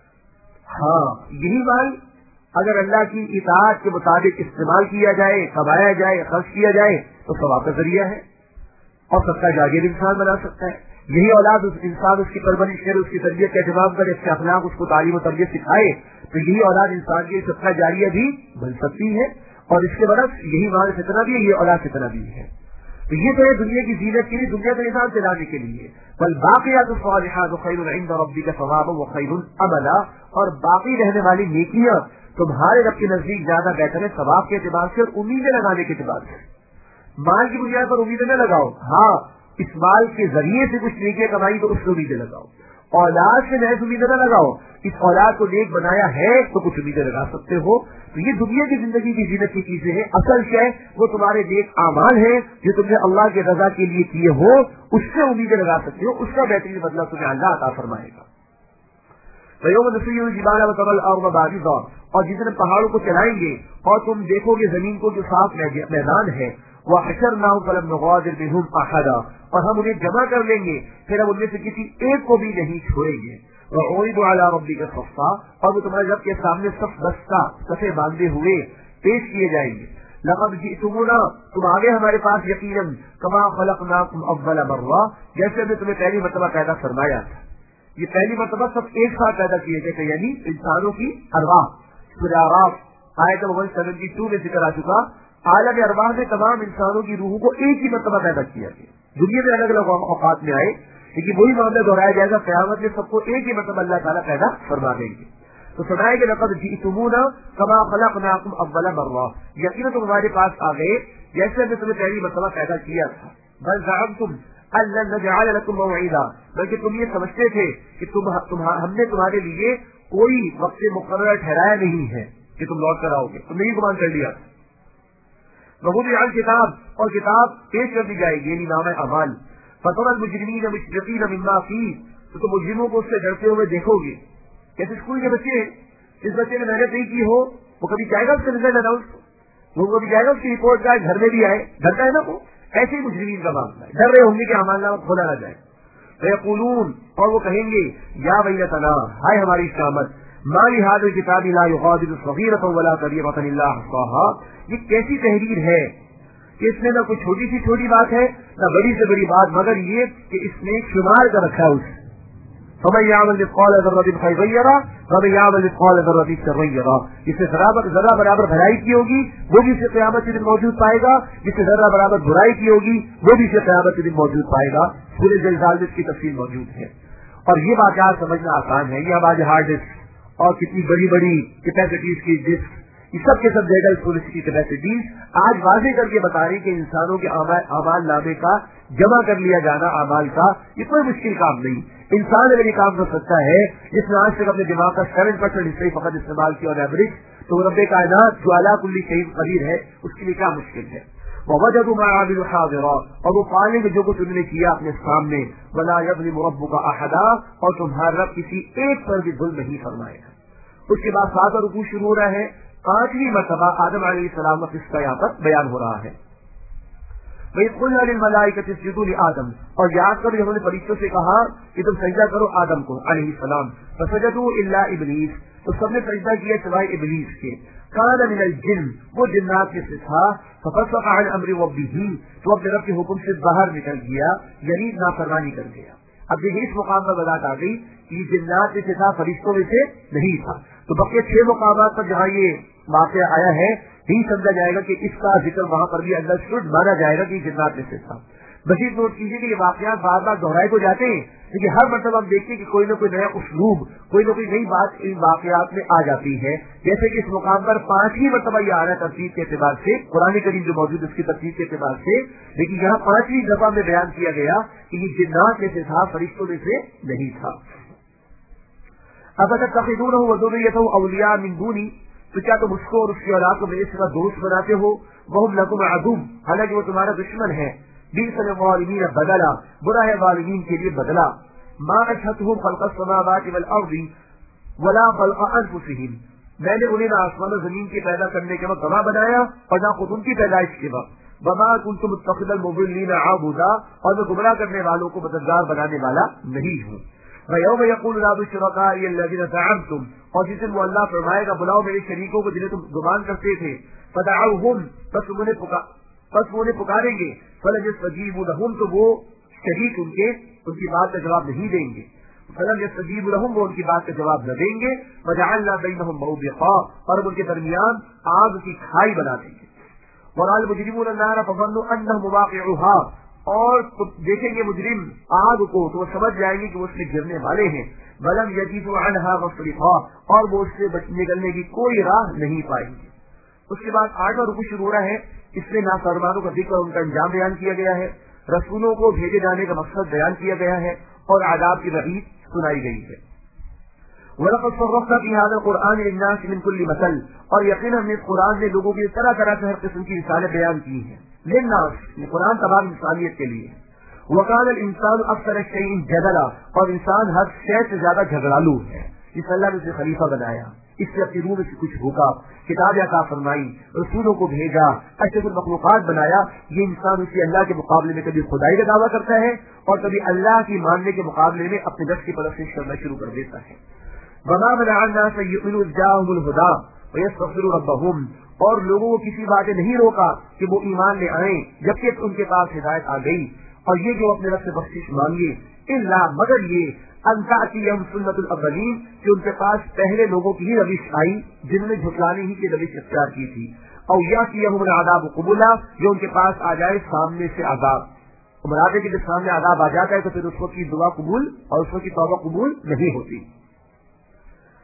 ہاں، یہی مال اگر اللہ کی اطاعت کے مطابق استعمال کیا جائے، کمایا جائے، خرچ کیا جائے تو ثواب کا ذریعہ ہے اور سب کا جاگیر انسان بنا سکتا ہے۔ یہی اولاد انسان اس کی پرورش کرے، اس کی تربیت کا اہتمام کرے، اس کے اخلاق اس کو تعلیم و تربیت سکھائے، تو یہی اولاد انسان کی سب کا جاریہ بھی بن سکتی ہے۔ اور اس کے برعکس یہی مال فتنہ بھی ہے، یہ اولاد فتنہ بھی ہے۔ تو یہ تو ہے دنیا کی زینت کے لیے، دنیا کا نظام چلانے کے لیے۔ والباقیات الصالحات خیر عند ربک ثوابا وخیر املا، اور باقی رہنے والی نیکیاں تمہارے رب کے نزدیک زیادہ بہتر ہے ثواب کے اعتبار سے اور امیدیں لگانے کے اعتبار سے۔ مال کی بنیاد پر امیدیں نہ لگاؤ، ہاں اس مال کے ذریعے سے کچھ نیکیاں کمائی تو اس سے امیدیں لگاؤ۔ اولاد سے محض امیدیں نہ لگاؤ، اس اولاد کو نیک بنایا ہے تو کچھ امیدیں لگا سکتے ہو۔ تو یہ دنیا کی زندگی کی زینت کی چیزیں ہیں، اصل کیا ہے؟ وہ تمہارے نیک اعمال ہیں جو تم نے اللہ کے رضا کے لیے کیے ہو، اس سے امیدیں لگا سکتے ہو، اس کا بہترین بدلہ تمہیں اللہ عطا فرمائے گا۔ وَيَوْمَ نُسَيِّرُ الْجِبَالَ وَتَرَى الْأَرْضَ بَارِزَةً، اور جس دن پہاڑوں کو چلائیں گے اور تم دیکھو گے زمین کو جو صاف میدان ہے، وَحَشَرْنَاهُمْ فَلَمْ نُغَادِرْ مِنْهُمْ أَحَدًا، اور ہم انہیں جمع کر لیں گے، پھر ہم ان میں سے کسی ایک کو بھی نہیں چھوڑیں گے۔ وَعُرِضُوا عَلَى رَبِّكَ صَفًّا، اور وہ تمہارے رب کے سامنے صف بستہ صفیں باندھے ہوئے پیش کیے جائیں گے۔ لَقَدْ جِئْتُمُونَا، تم آگے ہمارے پاس یقیناً، كَمَا خَلَقْنَاكُمْ أَوَّلَ مَرَّةٍ، جیسے ہم نے تمہیں پہلی مرتبہ پیدا فرمایا تھا۔ یہ پہلی مرتبہ سب ایک ساتھ پیدا کیے گئے تھے، یعنی انسانوں کی ارواح۔ سورہ اعراف آیت 172 میں ذکر آ چکا، عالم ارواح میں تمام انسانوں کی روحوں کو ایک ہی مرتبہ پیدا کیا گیا۔ دنیا میں الگ الگ اوقات میں آئے، لیکن وہی معاملہ دہرایا جائے گا، قیامت میں سب کو ایک ہی مرتبہ اللہ تعالیٰ پیدا فرما دیں گے۔ تو فرمائے کہ لقد جئتمونا کما خلقناکم اول مرہ، یقیناً تم ہمارے پاس آ گئے جیسے ہم نے تمہیں پہلی مرتبہ پیدا کیا تھا. بل زعمتم ان لن نجعل لكم موعدا، بلکہ تم یہ سمجھتے تھے کہ ہم نے تمہارے لیے کوئی وقت مقرر ٹھہرایا نہیں ہے کہ تم لوٹ کر آؤ گے، تم نے یہ گمان کر لیا. ووضع الکتاب، اور کتاب پیش کر دی جائے گی، یعنی نامہ اعمال. فترى المجرمین مشفقین مما فیہ، تو تم مجرموں کو اس سے ڈرتے ہوئے دیکھو گے. جیسے اسکول کے بچے، جس بچے نے محنت نہیں کی ہو وہ کبھی جائے گا اس کا رزلٹ اناؤنس، وہ کبھی جائے گا اس کی رپورٹ کا گھر میں بھی آئے، ڈرتا ہے نا وہ. ایسے ہی مجرمین کا معاملہ ہے، ڈر رہے ہوں گے کہ اعمال نامہ کھولا نہ جائے. فیقولون، اور وہ کہیں گے یا ویلتنا، ہائے ہماری شامت، ما لهذا الكتاب لا يغادر صغيرة ولا كبيرة الا احصاها، یہ کیسی تحریر ہے کہ اس میں نہ کوئی چھوٹی سی چھوٹی بات ہے نہ بڑی سے بڑی بات، مگر یہ کہ اس نے شمار کر رکھا ہے اس. فمن يعمل مثقال ذرة خيرا يره ومن يعمل مثقال ذرة شرا يره، جس سے ذرہ برابر بھلائی کی ہوگی وہ بھی اسے قیامت کے دن موجود پائے گا، جس سے ذرہ برابر برائی کی ہوگی وہ بھی اسے قیامت کے دن موجود پائے گا. پورے زلزال کی تفصیل موجود ہے. اور یہ واقعات سمجھنا آسان ہے. یہ ہمارے ہارڈ ڈسک اور کتنی بڑی بڑی کیپیسٹیز کی ڈسک، یہ سب کے سب ڈیٹا اسٹوریج کی کیپیسٹیز آج واضح کر کے بتا رہی کہ انسانوں کے اعمال نامے کا جمع کر لیا جانا اعمال کا یہ کوئی مشکل کام نہیں. انسان اگر یہ کام کر سکتا ہے جس نے آج تک اپنے دماغ کا 7% حصہ ہی فقط استعمال کیا اور ایوریج، تو رب کائنات جو اعلیٰ کلی شہید قدیر ہے اس کے لیے کیا مشکل ہے. ووجدوا ما عملوا حاضرا، اور وہ پائیں گے جو کچھ انہوں نے کیا اپنے سامنے. ولا يظلم ربك احدا، اور تمہارا رب کسی ایک پر بھی ظلم نہیں فرمائے گا. اس کے بعد 7واں رکوع شروع ہو رہا ہے. 5ویں مرتبہ آدم علیہ السلام کا قصہ یہاں پر بیان ہو رہا ہے. وَإِذْ قُلْنَا لِلْمَلَائِكَةِ اسْجُدُوا لِآدَمَ، اور یاد کرو انہوں نے فرشتوں سے کہا کہ تم سجدہ کرو آدم کو علیہ السلام. فسجدوا الا ابلیس، تو سب نے سجدہ کیا سوائے ابلیس کے. كان من الجن، وہ جنات میں سے تھا. ففسق عن امر ربه، تو اپنے رب کے حکم سے باہر نکل گیا، یعنی نافرمانی کر گیا. اب دیکھیے اس مقام پر وضاحت آ گئی کہ جنات میں سے تھا، فرشتوں میں سے نہیں تھا. تو بقیہ 6 مقامات پر جہاں یہ واقعہ آیا ہے نہیں سمجھا جائے گا کہ اس کا ذکر وہاں پر بھی انڈرسٹوڈ مانا جائے گا کہ جنات میں سے تھا. مزید نوٹ کیجیے کہ یہ واقعات بار بار دہرائے کو جاتے ہیں، لیکن ہر مرتبہ ہم دیکھتے ہیں کہ کوئی نہ کوئی نیا اسلوب، کوئی نہ کوئی نئی بات ان واقعات میں آ جاتی ہے. جیسے کہ اس مقام پر 5ویں مرتبہ یہ آ رہا ہے ترتیب کے اعتبار سے، قرآن کریم جو موجود اس کی ترتیب کے اعتبار سے، لیکن یہاں 5ویں دفعہ میں بیان کیا گیا کہ یہ جنات میں سے تھا، فرشتوں میں سے نہیں تھا. افتتخذونه وذريته اولیاء من دونی، تو کیا تم اس کو اور اس کی اولاد کو میرے سوا دوست بناتے ہو. وهم لكم عدو، حالانکہ وہ تمہارا دشمن ہے. بئس للظالمین بدلا، برا ہے ظالمین کے لیے بدلا. ما اشهدتهم خلق السماوات والارض ولا خلق انفسهم، میں نے انہیں نہ آسمان و زمین کے پیدا کرنے کے وقت گواہ بنایا اور نہ خود ان کی پیدائش کے وقت. وما كنت متخذ المضلين عضدا، اور میں گمراہ کرنے والوں کو مددگار بنانے والا نہیں ہوں. وَيَوْمَ يَقُولُ نَادُوا شُرَكَائِيَ الَّذِينَ زَعَمْتُمْ، اور جس دن وہ اللہ فرمائے گا بلاؤ میرے شریکوں کو جنہیں تم گمان کرتے تھے. فَدَعَوْهُمْ، بس وہ انہیں پکاریں گے. فَلَمْ يَسْتَجِيبُوا لَهُمْ، تو وہ شریک ان کی بات کا جواب نہیں دیں گے. فَلَمْ يَسْتَجِيبُوا لَهُمْ، وہ ان کی بات کا جواب نہ دیں گے. وَجَعَلْنَا بَيْنَهُمْ مَوْبِقًا، اور ان کے درمیان آگ کی کھائی بنا دیں گے. وَرَأَى الْمُجْرِمُونَ النَّارَ فَظَنُّوا أَنَّهُمْ مُوَاقِعُوهَا، اور دیکھیں گے مجرم آگ کو تو وہ سمجھ جائیں گے کہ وہ اس میں گرنے والے ہیں. وَلَمْ يَجِدُوا عَنْهَا مَصْرِفًا، اور وہ اس سے نکلنے کی کوئی راہ نہیں پائیں گے. اس کے بعد 8واں رکوع شروع ہو رہا ہے. اس میں نافرمانوں کا ذکر اور ان کا انجام بیان کیا گیا ہے. رسولوں کو بھیجے جانے کا مقصد بیان کیا گیا ہے اور عذاب کی وعید سنائی گئی ہے. وَلَقَدْ صَرَّفْنَا فِي هَذَا الْقُرْآنِ لِلنَّاسِ مِنْ كُلِّ مَثَلٍ، اور یقیناً ہم نے قرآن میں لوگوں کی طرح طرح سے ہر قسم کی مثالیں بیان کی ہیں. للناس، یہ قرآن تمام انسانیت کے لیے. وَقَالَ الْإِنسَانُ أَكْثَرَ شَيْءٍ جَدَلًا، اور انسان ہر شے سے زیادہ جھگڑالو ہے. اس اللہ نے اسے خلیفہ بنایا، اس سے اپنی روح میں سے کچھ بھوکا، کتابیں عطا فرمائی، رسولوں کو بھیجا، اشرف المخلوقات بنایا. یہ انسان اسی اللہ کے مقابلے میں کبھی خدائی کا دعویٰ کرتا ہے اور کبھی اللہ کی ماننے کے مقابلے میں اپنے نفس کی پرستش کرنا شروع کر دیتا ہے. وَمَا مَنَعَ النَّاسَ أَن يُؤْمِنُوا إِذْ جَاءَهُمُ الْهُدَىٰ وَيَسْتَغْفِرُوا رَبَّهُمْ، اور لوگوں کو کسی بات نے نہیں روکا کہ وہ ایمان لے آئیں جبکہ ان کے پاس ہدایت آ گئی، اور یہ کہ وہ اپنے رب سے بخشش مانگے. الا، مگر یہ ان تأتیہم سنت الاولین، کہ ان کے پاس پہلے لوگوں کی ہی روش آئی جنہوں نے جھٹلانے ہی کی روش اختیار کی تھی. او یاتیہم العذاب قبولا، جو ان کے پاس آ جائے سامنے سے عذاب. مراد ہے کہ جب سامنے عذاب آ جاتا ہے تو پھر اس وقت کی دعا قبول اور اس وقت کی توبہ قبول نہیں ہوتی.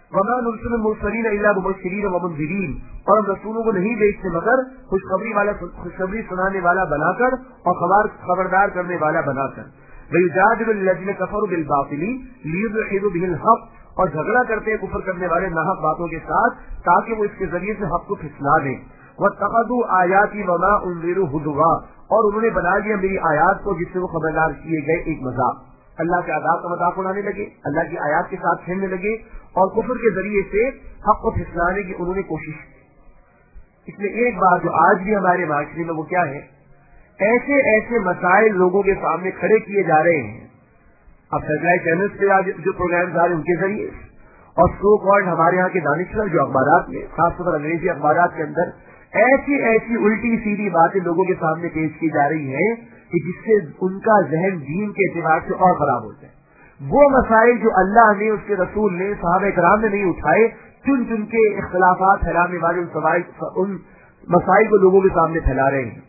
وما نرسل المرسلین الا مبشرین ومنذرین، اور ہم رسولوں کو نہیں بھیجتے مگر خوشخبری سنانے والا بنا کر اور خبردار کرنے والا بنا کر. ویجادل الذین کفروا بالباطل لیدحضوا به الحق، اور جھگڑا کرتے ہیں کفر کرنے والے ناحق باتوں کے ساتھ تاکہ وہ اس کے ذریعے سے حق کو پھسلا دیں. واتخذوا آیاتی وما انذروا ہزوا، اور انہوں نے بنا لیا میری آیات کو جس سے وہ خبردار کیے گئے ایک مذاق. اللہ کے عذاب کا مذاق اڑانے لگے، اللہ کی آیات کے ساتھ کھیلنے لگے اور کفر کے ذریعے سے حق کو پھسلانے کی انہوں نے کوشش کی. اس میں ایک بات جو آج بھی ہمارے معاشرے میں وہ کیا ہے، ایسے ایسے مسائل لوگوں کے سامنے کھڑے کیے جا رہے ہیں. اب سیٹلائٹ چینلز پہ جو پروگرامز آ رہے ہیں ان کے ذریعے اور سو کالڈ ہمارے یہاں کے دانشور جو اخبارات میں خاص طور پر انگریزی اخبارات کے اندر ایسی ایسی الٹی سیدھی باتیں لوگوں کے سامنے پیش کی جا رہی ہیں کہ جس سے ان کا ذہن دین کے اعتبار سے اور خراب ہوتا ہے. وہ مسائل جو اللہ نے اس کے رسول نے صحابہ کرام نے نہیں اٹھائے، چن چن کے اختلافات پھیلانے والے ان مسائل کو لوگوں کے سامنے پھیلا رہے ہیں.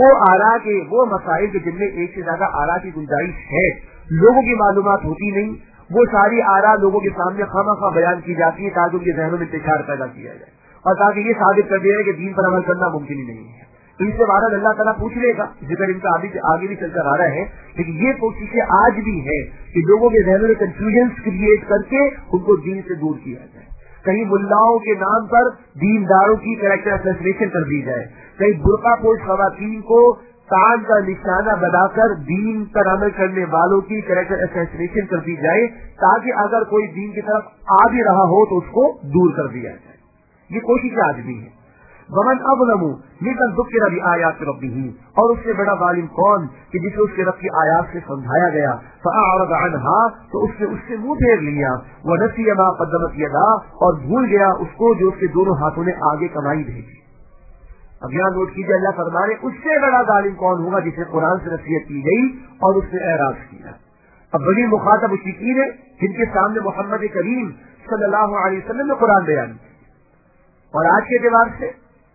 وہ مسائل کے جن میں ایک سے زیادہ آرا کی گنجائش ہے، لوگوں کی معلومات ہوتی نہیں، وہ ساری آرا لوگوں کے سامنے خواہ خواہ بیان کی جاتی ہے تاکہ ان کے ذہنوں میں انتشار پیدا کیا جائے اور تاکہ یہ ثابت کر دیا ہے کہ دین پر عمل کرنا ممکن ہی نہیں ہے. ان سے بارہ اللہ تعالیٰ پوچھ لے گا، ذکر ان کا آگے بھی چل کر آ رہا ہے. لیکن یہ کوششیں آج بھی ہے کہ لوگوں کے ذہنوں میں کنفیوژنس کریٹ کر کے ان کو دین سے دور کیا جائے. کہیں ملاؤں کے نام پر دینداروں کی کریکٹر اسیسینیشن کر دی جائے، کہیں برقع پوش خواتین کو تاج کا نشانہ بنا کر دین پر عمل کرنے والوں کی کریکٹر اسیسینیشن کر دی جائے تاکہ اگر کوئی دین کی طرف آ بھی رہا ہو تو اس کو دور کر دیا جائے. یہ کوشش آج بھی ہے. ومن اظلم ممن ذکر بآیات ربہ، اور اس سے بڑا ظالم کون کہ جسے اس کے رب کی آیات سے سمجھایا گیا فاعرض عنها، تو اس سے منہ پھیر لیا. ونسی ما قدمت یداہ، اور بھول گیا اس کو جو اس کے دونوں ہاتھوں نے آگے کمائی بھیجی. اب یہاں نوٹ کیجیے، اللہ فرمانے اس سے بڑا ظالم کون ہوگا جسے قرآن سے نصیحت کی گئی اور اس نے اعراض کیا. اب بڑی مخاطب مشرکین ہے جن کے سامنے محمد کریم صلی اللہ علیہ وسلم نے قرآن بیان کیا. اور آج کے اعتبار سے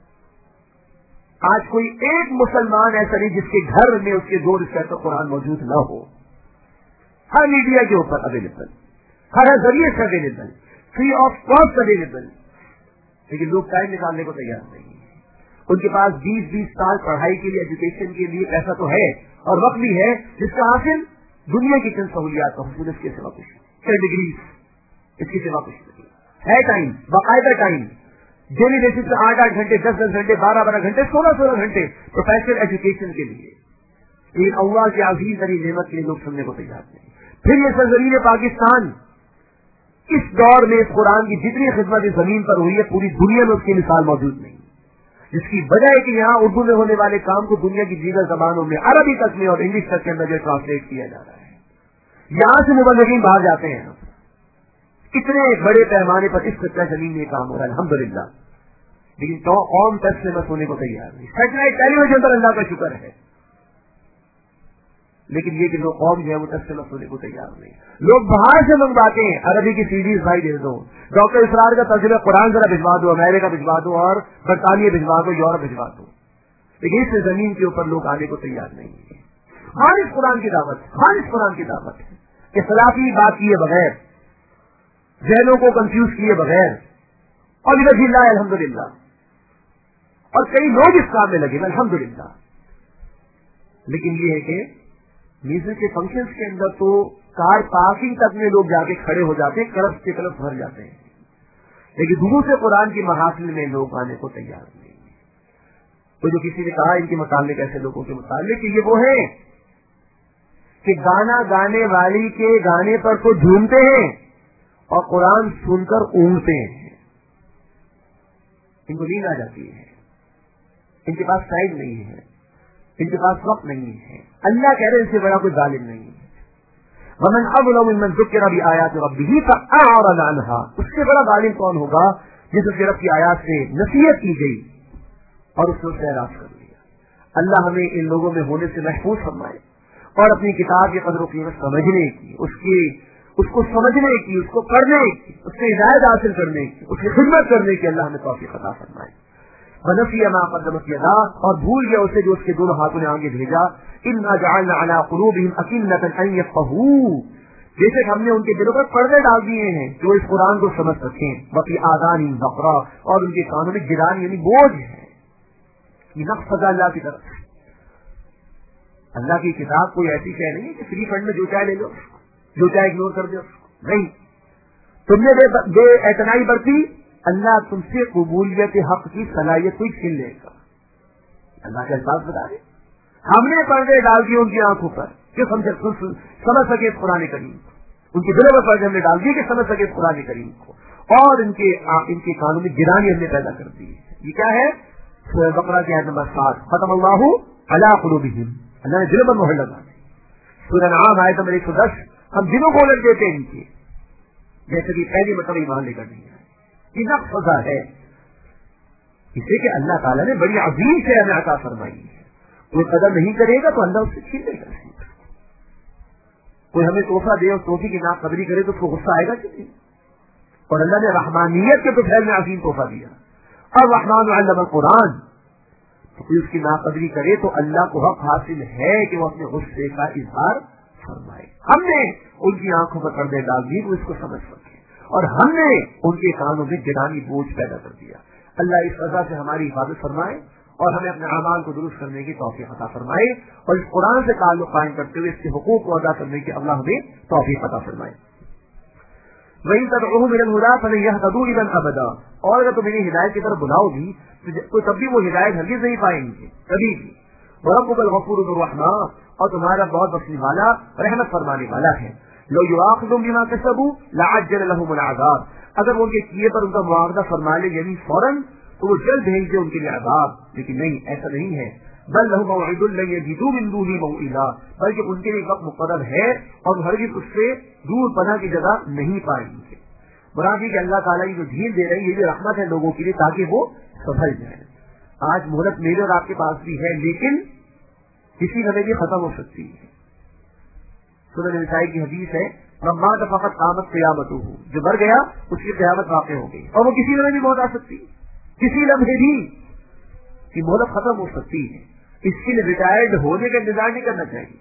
آج کوئی ایک مسلمان ایسا نہیں جس کے گھر میں اس کے دو رسالت قرآن موجود نہ ہو. ہر میڈیا کے اوپر اویلیبل، ہر ذریعے سے available, free of cost available. لیکن لوگ ٹائم نکالنے کو تیار نہیں ہیں. ان کے پاس 20 سال پڑھائی کے لیے، ایجوکیشن کے لیے پیسہ تو ہے اور وقت بھی ہے جس کا حاصل دنیا کی چند سہولیات کا حصول، اس کے سوا کچھ نہیں. ڈگریز، اس کے سوا کچھ نہیں ہے. ٹائم، باقاعدہ ٹائم، ڈیلی بیسس پہ 8 گھنٹے، 10 گھنٹے، 12 گھنٹے، 16 گھنٹے پروفیشنل ایجوکیشن کے لیے. لیکن اللہ کی عظیم ترین نعمت کے لیے لوگ سننے کو تیار نہیں. پھر یہ سرزمین پاکستان، اس دور میں اس قرآن کی جتنی خدمت اس زمین پر ہوئی ہے پوری دنیا میں اس کی مثال موجود نہیں، جس کی وجہ ہے کہ یہاں اردو میں ہونے والے کام کو دنیا کی دیگر زبانوں میں، عربی تک میں اور انگلش تک کے اندر ٹرانسلیٹ کیا جا رہا ہے. یہاں سے مبلغین باہر جاتے ہیں. اتنے بڑے پیمانے پر اس خطہ زمین میں کام ہو رہا ہے الحمدللہ. لیکن تو قوم ٹچ سے بس ہونے کو تیار نہیں. سیٹلائٹ ٹیلی ویژن پر اللہ کا شکر ہے، لیکن یہ کہ لوگ قوم جو ہے وہ ٹچ سے بس ہونے کو تیار نہیں. لوگ باہر سے منگواتے ہیں عربی کی سیریز، بھائی دے دو، ڈاکٹر اسرار کا ترجمہ قرآن ذرا بھجوا دو، امریکہ بھجوا دو اور برطانیہ بھجوا دو، یورپ بھجوا دو. لیکن اس زمین کے اوپر لوگ آنے کو تیار نہیں ہے. خالص قرآن کی دعوت، خالص قرآن کی دعوت ہے، اختلافی بات کیے بغیر، ذہنوں کو کنفیوز کیے بغیر. اور اللہ الحمدللہ، اور کئی لوگ اس کام میں لگے الحمدللہ. لیکن یہ ہے کہ میوزک کے فنکشنز کے اندر تو کار پارکنگ تک میں لوگ جا کے کھڑے ہو جاتے ہیں، کلب کے کلب بھر جاتے ہیں. لیکن دور سے قرآن کی محافل میں لوگ آنے کو تیار نہیں. تو جو کسی نے کہا ان کے متعلق ایسے لوگوں کے متعلق کہ یہ وہ ہیں کہ گانا گانے والی کے گانے پر تو جھومتے ہیں اور قرآن سن کر اونگتے ہیں. ان کو نیند آ جاتی ہے، ان کے پاس ٹائم نہیں ہے، ان کے پاس وقت نہیں ہے. اللہ کہہ رہے ان سے بڑا کوئی ظالم نہیں ہے. ومن اظلم ممن ذکر بآیات ربہ فاعرض عنها، اس سے بڑا ظالم کون ہوگا جس کے رب کی آیات سے نصیحت کی گئی اور اس سے اعراض کر لیا. اللہ ہمیں ان لوگوں میں ہونے سے محفوظ فرمائے اور اپنی کتاب کی قدر و قیمت سمجھنے کی، اس کو سمجھنے کی، اس کو پڑھنے کی، اس سے ہدایت حاصل کرنے کی، اس کی خدمت کرنے کی اللہ ہمیں توفیق عطا فرمائے. ونسی ما قدمت یداہ، اور بھول گیا اسے جو اس کے دونوں ہاتھوں نے آگے بھیجا. انا جعلنا علی قلوبہم اکنۃ ان یفقہوا، بے شک ہم نے ان کے دلوں پر پردے ڈال دیے ہیں کہ وہ اس قرآن کو سمجھ سکیں، باقی آذان وقرا، اور ان کے کانوں میں گران یعنی بوجھ ہے. یہ نقص سزا اللہ کی طرف سے. اللہ کی کتاب کوئی ایسی شے نہیں ہے کہ فری فنڈ میں جو چاہے لے لو، جو چاہے اگنور کر دو. نہیں، تم نے بے اعتنائی برتی، اللہ تم سے قبولیت حق کی صلاحیت کو چھین لے گا. اللہ کے الفاظ بتا رہے ہم نے پردے ڈال دیے ان کی آنکھوں پر کہ سمجھ سکے اس قرآن کریم کو. ان کے دلوں پر پردے ہم نے ڈال دیے کہ سمجھ سکے اس قرآن کریم کو، اور ان کے کانوں میں گرانی ہم نے پیدا کر دی. یہ کیا ہے؟ سورہ بقرہ کی آیت نمبر 7، ختم اللہ علی قلوبہم، اللہ نے دلوں پر مہر لگا دی. سورہ انعام آیت نمبر 110، ہم دلوں کو الٹ دیتے ہیں ان کے، جیسے کہ پہلی مرتبہ ایمان لے کر دیا. یہ نقص سزا ہے، اسے کہ اللہ تعالیٰ نے بڑی عظیم سے ہمیں عطا فرمائی ہے. کوئی قدر نہیں کرے گا تو اللہ اس سے چھین لے گا. کوئی ہمیں تحفہ دے اور تحفے کی ناقدری کرے تو اس کو غصہ آئے گا کہ نہیں؟ اور اللہ نے رحمانیت کے تو خیر میں عظیم تحفہ دیا، اور رحمان علم القرآن، تو کوئی اس کی ناقدری کرے تو اللہ کو حق حاصل ہے کہ وہ اپنے غصے کا اظہار فرمائے. ہم نے ان کی آنکھوں پر پردے ڈال دی وہ اس کو سمجھ سکے، اور ہم نے ان کے کانوں میں گرانی بوجھ پیدا کر دیا. اللہ اس سزا سے ہماری حفاظت فرمائے اور ہمیں اپنے اعمال کو درست کرنے کی توفیق عطا فرمائے، اور اس قرآن سے تعلق قائم کرتے ہوئے اس کے حقوق کو ادا کرنے کی اللہ ہمیں توفیق عطا فرمائے. وَإِن تَدْعُوهُمْ إِلَى الْهُدَىٰ فَلَن يَهْتَدُوا إِذًا أَبَدًا، اور اگر تم انہیں ہدایت کی طرف بلاؤ گی تو تب بھی وہ ہدایت ہرگز نہیں پائیں گے کبھی بھی. وَرَبُّكَ الْغَفُورُ ذُو الرَّحْمَٰ، اور تمہارا بہت بخشنے والا رحمت فرمانے والا ہے. لَوْ يُؤَاخِذُهُم بِمَا كَسَبُوا لَعَجَّلَ لَهُمُ الْعَذَابَ، اگر وہ ان کے کیے پر ان کا معاوضہ فرما لے یعنی فوراً، تو وہ جلد بھیج دے ان کے لیے عذاب. لیکن نہیں، ایسا نہیں ہے. بل لهم موعد لن يجدوا من دونه موئلا، بلکہ ان کے لیے وقت مقرر ہے اور وہ ہرگز اس سے دور پناہ کی جگہ نہیں پائیں گے. مراد یہ کہ اللہ تعالیٰ یہ جو ڈھیل دے رہے ہیں یہ بھی رحمت ہے لوگوں کے لیے تاکہ وہ سنبھل جائیں. آج مہلت میرے اور آپ کے پاس بھی ہے، لیکن کسی لمحے بھی ختم ہو سکتی ہے. سنن نسائی کی حدیث ہے، مما فقط قامت قیامتہ، جو مر گیا اس کی قیامت واقع ہو گئی، اور وہ کسی لمحے بھی موت آ سکتی ہے. کسی لمحے بھی کی مہلت ختم ہو سکتی ہے. اس کے لیے ریٹائرڈ ہونے کا انتظار نہیں کرنا چاہیے.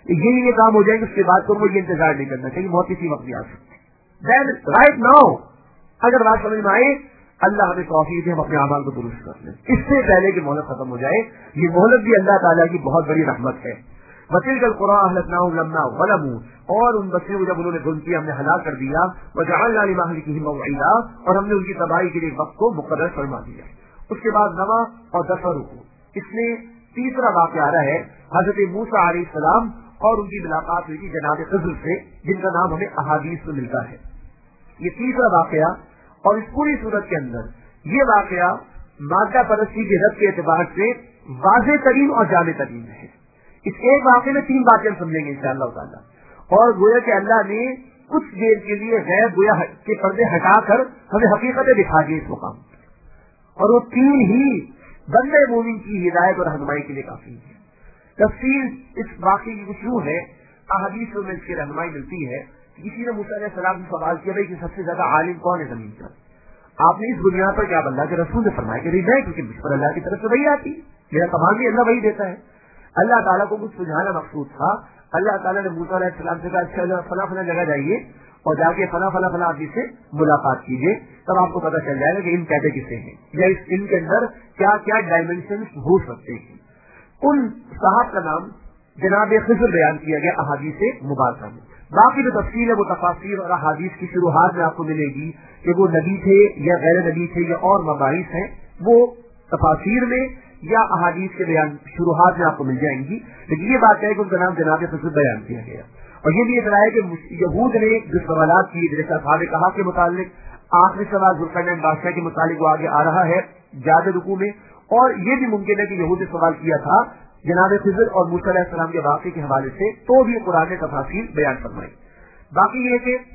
یہ کام ہو جائے گا اس کے بعد تو وہ یہ انتظار نہیں کرنا چاہیے، موت کسی وقت بھی آ سکتی ہے. دین رائٹ ناؤ اگر بات سمجھ میں آئے، اللہ ہمیں توفیق دے ہم اپنے اعمال کو درست کر لیں اس سے پہلے کہ مہلت ختم ہو جائے. یہ مہلت بھی اللہ تعالیٰ کی بہت بڑی رحمت ہے. وَتِلْكَ الْقُرَىٰ أَهْلَكْنَاهُمْ لَمَّا ظَلَمُوا، اور ان بستیوں کو جب انہوں نے ظلم کیا ہم نے ہلاک کر دیا. وَجَعَلْنَا لِمَهْلِكِهِم مَوْعِدًا، اور ہم نے ان کی تباہی کے لیے وقت کو مقرر فرما دیا. اس کے بعد نوا اور دسر کو اس میں تیسرا واقعہ آ رہا ہے. حضرت موسیٰ علیہ السلام اور ان کی ملاقات ہوئی تھی جناب خضر سے، جن کا نام ہمیں احادیث میں ملتا ہے. یہ تیسرا واقعہ، اور اس پوری صورت کے اندر یہ واقعہ مادہ پرستی کے رد کے اعتبار سے واضح ترین اور جامع ترین ہے. اس ایک واقعے میں تین باتیں ہم سمجھیں گے انشاءاللہ تعالیٰ. اور گویا کہ اللہ نے کچھ دیر کے لیے غیب گویا کے پردے ہٹا کر ہمیں حقیقتیں دکھا دی اس مقام پر، اور وہ تین ہی بندے مومن کی ہدایت اور رہنمائی کے لیے کافی ہے. تفصیل اس واقعے کی کچھ یوں ہے، احادیث میں اس کی رہنمائی ملتی ہے. کسی نے موسیٰ علیہ السلام سے سوال کیا بھائی کہ سب سے زیادہ عالم کون ہے زمین پر؟ آپ نے اس بنیاد پر کیا اللہ کے رسول نے فرمایا کہ میں، کیونکہ مجھ پر اللہ کی طرف سے وہی آتی، میرا کمال بھی اللہ وہی دیتا ہے. اللہ تعالیٰ کو کچھ سمجھانا مقصود تھا. اللہ تعالیٰ نے موسیٰ علیہ السلام سے کہا اچھا فلاں فلاں جگہ جائیے اور جا کے فلاں فلاں فلاں آدمی سے ملاقات کیجیے، تب آپ کو پتہ چل جائے گا کہ ان کہتے کسے ہیں یا اس ان کے اندر کیا کیا ڈائمینشن ہو سکتے ہیں. ان صاحب کا نام جناب خضر بیان کیا گیا احادیث مبارکہ میں. باقی جو تفصیل ہے وہ تفاسیر اور احادیث کی شروحات میں آپ کو ملے گی کہ وہ نبی تھے یا غیر نبی تھے یا اور مباحث ہیں، وہ تفاسیر میں یا احادیث کے بیان شروحات میں آپ کو مل جائیں گی. لیکن یہ بات ہے کہ ان کا نام جناب خضر بیان کیا گیا. اور یہ بھی اطلاع ہے کہ یہود نے جو سوالات کیے جیسے اصحاب کہا کے متعلق، آخری سوال ذوالقرنین بادشاہ کے متعلق وہ آگے آ رہا ہے جاد رکوع میں. اور یہ بھی ممکن ہے کہ یہود نے سوال کیا تھا جناب خضر اور موسیٰ علیہ السلام کے واقعے کے حوالے سے، تو بھی قرآن نے تفاصیل بیان فرمائی. باقی یہ کہ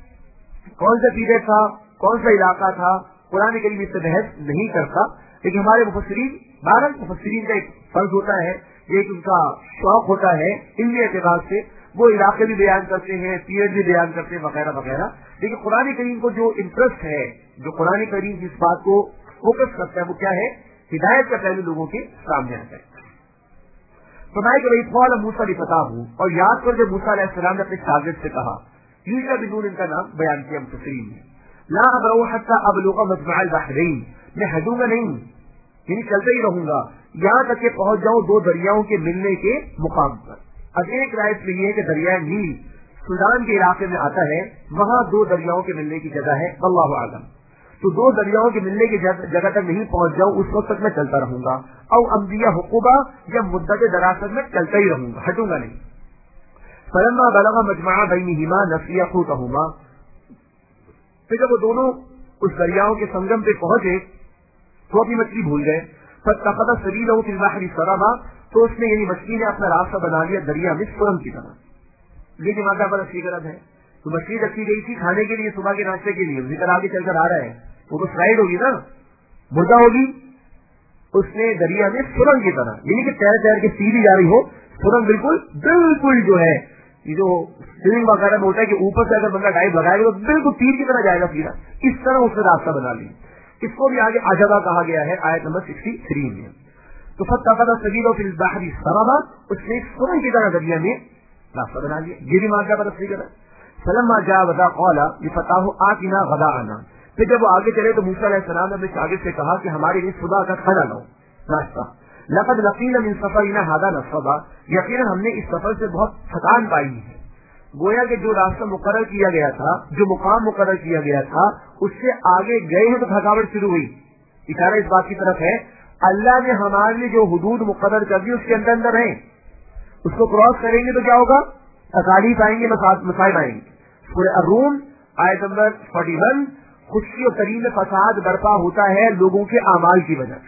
کون سا پیریڈ تھا، کون سا علاقہ تھا، قرآن کریم اس سے بحث نہیں کرتا. لیکن ہمارے مفسرین، بہرحال مفسرین کا ایک فرض ہوتا ہے، ایک ان کا شوق ہوتا ہے علمی اعتبار سے، وہ علاقے بھی بیان کرتے ہیں، پیریڈ بھی بیان کرتے ہیں وغیرہ وغیرہ. لیکن قرآن کریم کو جو انٹرسٹ ہے، جو قرآن کریم جس بات کو فوکس کرتا ہے وہ کیا ہے؟ ہدایت کا پہلو لوگوں کے سامنے آتا ہے. فرمایا کہ بھائی قال موسیٰ لفتاہ، اور یاد کر جب موسیٰ علیہ السلام نے اپنے شاگرد سے کہا یوشع بن نون ان کا نام بیان کیا مفسرین نے. لا ابرو حتی ابلغ مجمع البحرین، میں ہٹوں گا نہیں، یعنی چلتا ہی رہوں گا یہاں تک کہ پہنچ جاؤں دو دریاؤں کے ملنے کے مقام پر. اب ایک رائے اس لیے ہے کہ دریائے نیل سودان کے علاقے میں آتا ہے، وہاں دو دریاؤں کے ملنے کی جگہ ہے، واللہ اعلم. تو دو دریاؤں کے ملنے کی جگہ تک نہیں پہنچ جاؤں اس وقت تک میں چلتا رہوں گا. او انبیاء حقوبہ، جب مدت دراز تک میں چلتا ہی رہوں گا، ہٹوں گا نہیں. فلما بلغ مجمع بینہما نسیا حوتہما، پھر جب وہ دونوں اس دریاؤں کے سنگم پہ پہنچے تو اپنی مچھلی بھول گئے. فاتخذ سبیلہ فی البحر سربا، تو اس نے یعنی مچھلی نے اپنا راستہ بنا لیا دریا میں سرنگ کی طرح. لیکن مادہ پر اصلی غرض ہے تو مچھلی رکھی گئی تھی کھانے کے لیے، صبح کے ناشتے کے لیے، ذکر آگے چل کر آ رہا ہے، وہ تو سلائڈ ہوگی نا، مردہ ہوگی. اس نے دریا میں سرنگ کی طرح، یعنی کہ تیر تیر کے سیدھی جا رہی ہو سرنگ، بالکل جو ہے یہ جو سوئمنگ وغیرہ میں ہوتا ہے کہ اوپر سے اگر بندہ ڈائیو لگائے گا تو بالکل تیر کی طرح جائے گا سیدھا، اس طرح اس نے راستہ بنا لی. اس کو بھی آگے عجبہ کہا گیا ہے آیت نمبر 63 میں. تو فتخذ سبیلہ فی البحر سربا، اس نے سرنگ کی طرح دریا میں راستہ بنا لیا. یہ بھی مادہ پر اصلی غرض. فلما جاوزا قال لفتاه آتنا غداءنا، پھر جب وہ آگے چلے تو موسیٰ علیہ السلام نے اپنے شاگرد سے کہا کہ ہمارے لیے صبح کا کھانا لاؤ، ناشتہ. لقد لقینا من سفرنا هذا نصبا، یقینا ہم نے اس سفر سے بہت تھکان پائی ہے. گویا کہ جو راستہ مقرر کیا گیا تھا، جو مقام مقرر کیا گیا تھا، اس سے آگے گئے ہیں تو تھکاوٹ شروع ہوئی. اشارہ اس بات کی طرف ہے اللہ نے ہمارے لیے جو حدود مقرر کر دی اس کے اندر ہیں، اس کو کراس کریں گے تو کیا ہوگا؟ تکالیف آئیں گے، مصائب آئیں گے. سورہ الروم آیت نمبر 41، خشکی و ترین فساد برپا ہوتا ہے لوگوں کے اعمال کی وجہ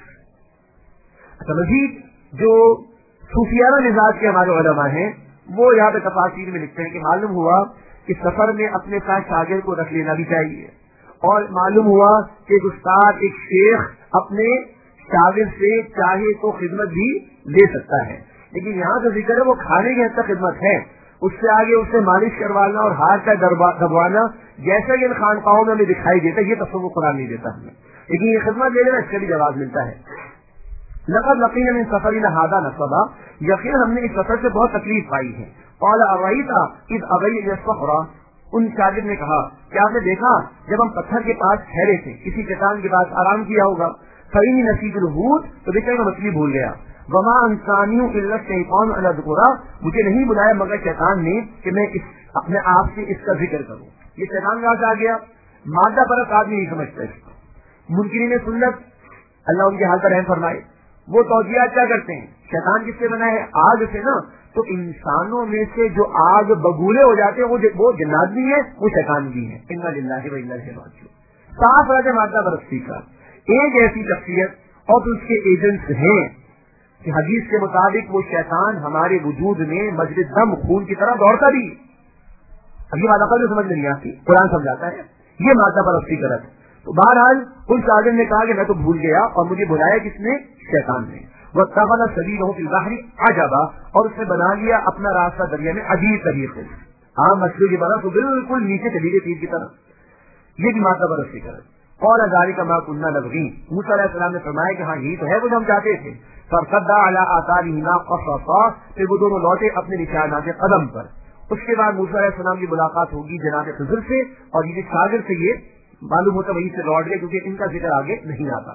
سے. مزید جو صوفیانہ مزاج کے ہمارے علماء ہیں وہ یہاں پہ تفاسیر میں لکھتے ہیں کہ معلوم ہوا کہ سفر میں اپنے ساتھ شاگرد کو رکھ لینا بھی چاہیے، اور معلوم ہوا کہ ایک استاد، ایک شیخ اپنے شاگرد سے چاہے تو خدمت بھی لے سکتا ہے. لیکن یہاں جو ذکر ہے وہ کھانے کی حد تک خدمت ہے، اس سے آگے اس سے مالش کروانا اور ہاتھ کا دبوانا جیسا کہ ان خانقاہوں میں ہمیں دکھائی دیتا ہے، یہ تصور قرآن نہیں دیتا ہمیں. لیکن یہ خدمت لے لینا اس کا بھی جواز ملتا ہے. لقد لقینا من سفرنا هذا نصبا، یقین ہم نے اس سفر سے بہت تکلیف پائی ہے. قال ارأيت اذ اوينا الصخرة، ان شاگرد نے کہا کہ آپ نے دیکھا جب ہم پتھر کے پاس ٹھہرے تھے، کسی چٹان کے پاس آرام کیا ہوگا. فإني نسيت الحوت، تو دیکھا میں مچھلی بھول گیا. وما انسانی الا الشیطان ان اذکرہ، مجھے نہیں بلایا مگر شیطان نے کہ میں اپنے آپ سے اس کا ذکر کروں. یہ شیطان کہاں سے آ گیا؟ مادہ پرست آدمی نہیں سمجھتا اس کو. منکرین سنت اللہ ان کے حال پر رحم فرمائے، وہ توجیہات کیا کرتے ہیں؟ شیطان کس سے بنا ہے؟ آگ سے نا. تو انسانوں میں سے جو آگ بگولے ہو جاتے ہیں وہ جنات بھی ہیں، وہ شیطان بھی ہیں. انا للہ و انا الیہ راجعون. صاف راج مادہ پرستی کا ایک ایسی شخصیت اور اس کے ایجنٹس ہیں کہ حدیث کے مطابق وہ شیطان ہمارے وجود میں مجرد دم خون کی طرح دوڑتا بھی. اب یہ مادہ پر جو سمجھ میں نہیں آتی، قرآن سمجھاتا ہے یہ مادہ پرستی غلط. تو بہرحال ان شاگرد نے کہا کہ میں تو بھول گیا اور مجھے بلایا کس نے؟ شیطان نے. واتخذ سبیلہ فی البحر عجبا، اور اس نے بنا لیا اپنا راستہ دریا میں عجیب طریقے سے. عام مچھلی کی طرح تو بالکل نیچے چلی گئی تیر کی طرح. یہ بھی مادہ پرستی غلط. قال ذلك ما كنا نبغي، موسیٰ علیہ السلام نے فرمایا کہ ہاں یہی تو ہے وہ ہم چاہتے تھے. فارتدا على آثارهما قصصا، پھر وہ دونوں لوٹے اپنے نشانات قدم پر. اس کے بعد موسیٰ علیہ السلام کی ملاقات ہوگی جناب خضر سے، اور یہ شاگرد سے یہ معلوم ہوتا وہیں سے لوٹ گئے کیونکہ ان کا ذکر آگے نہیں آتا.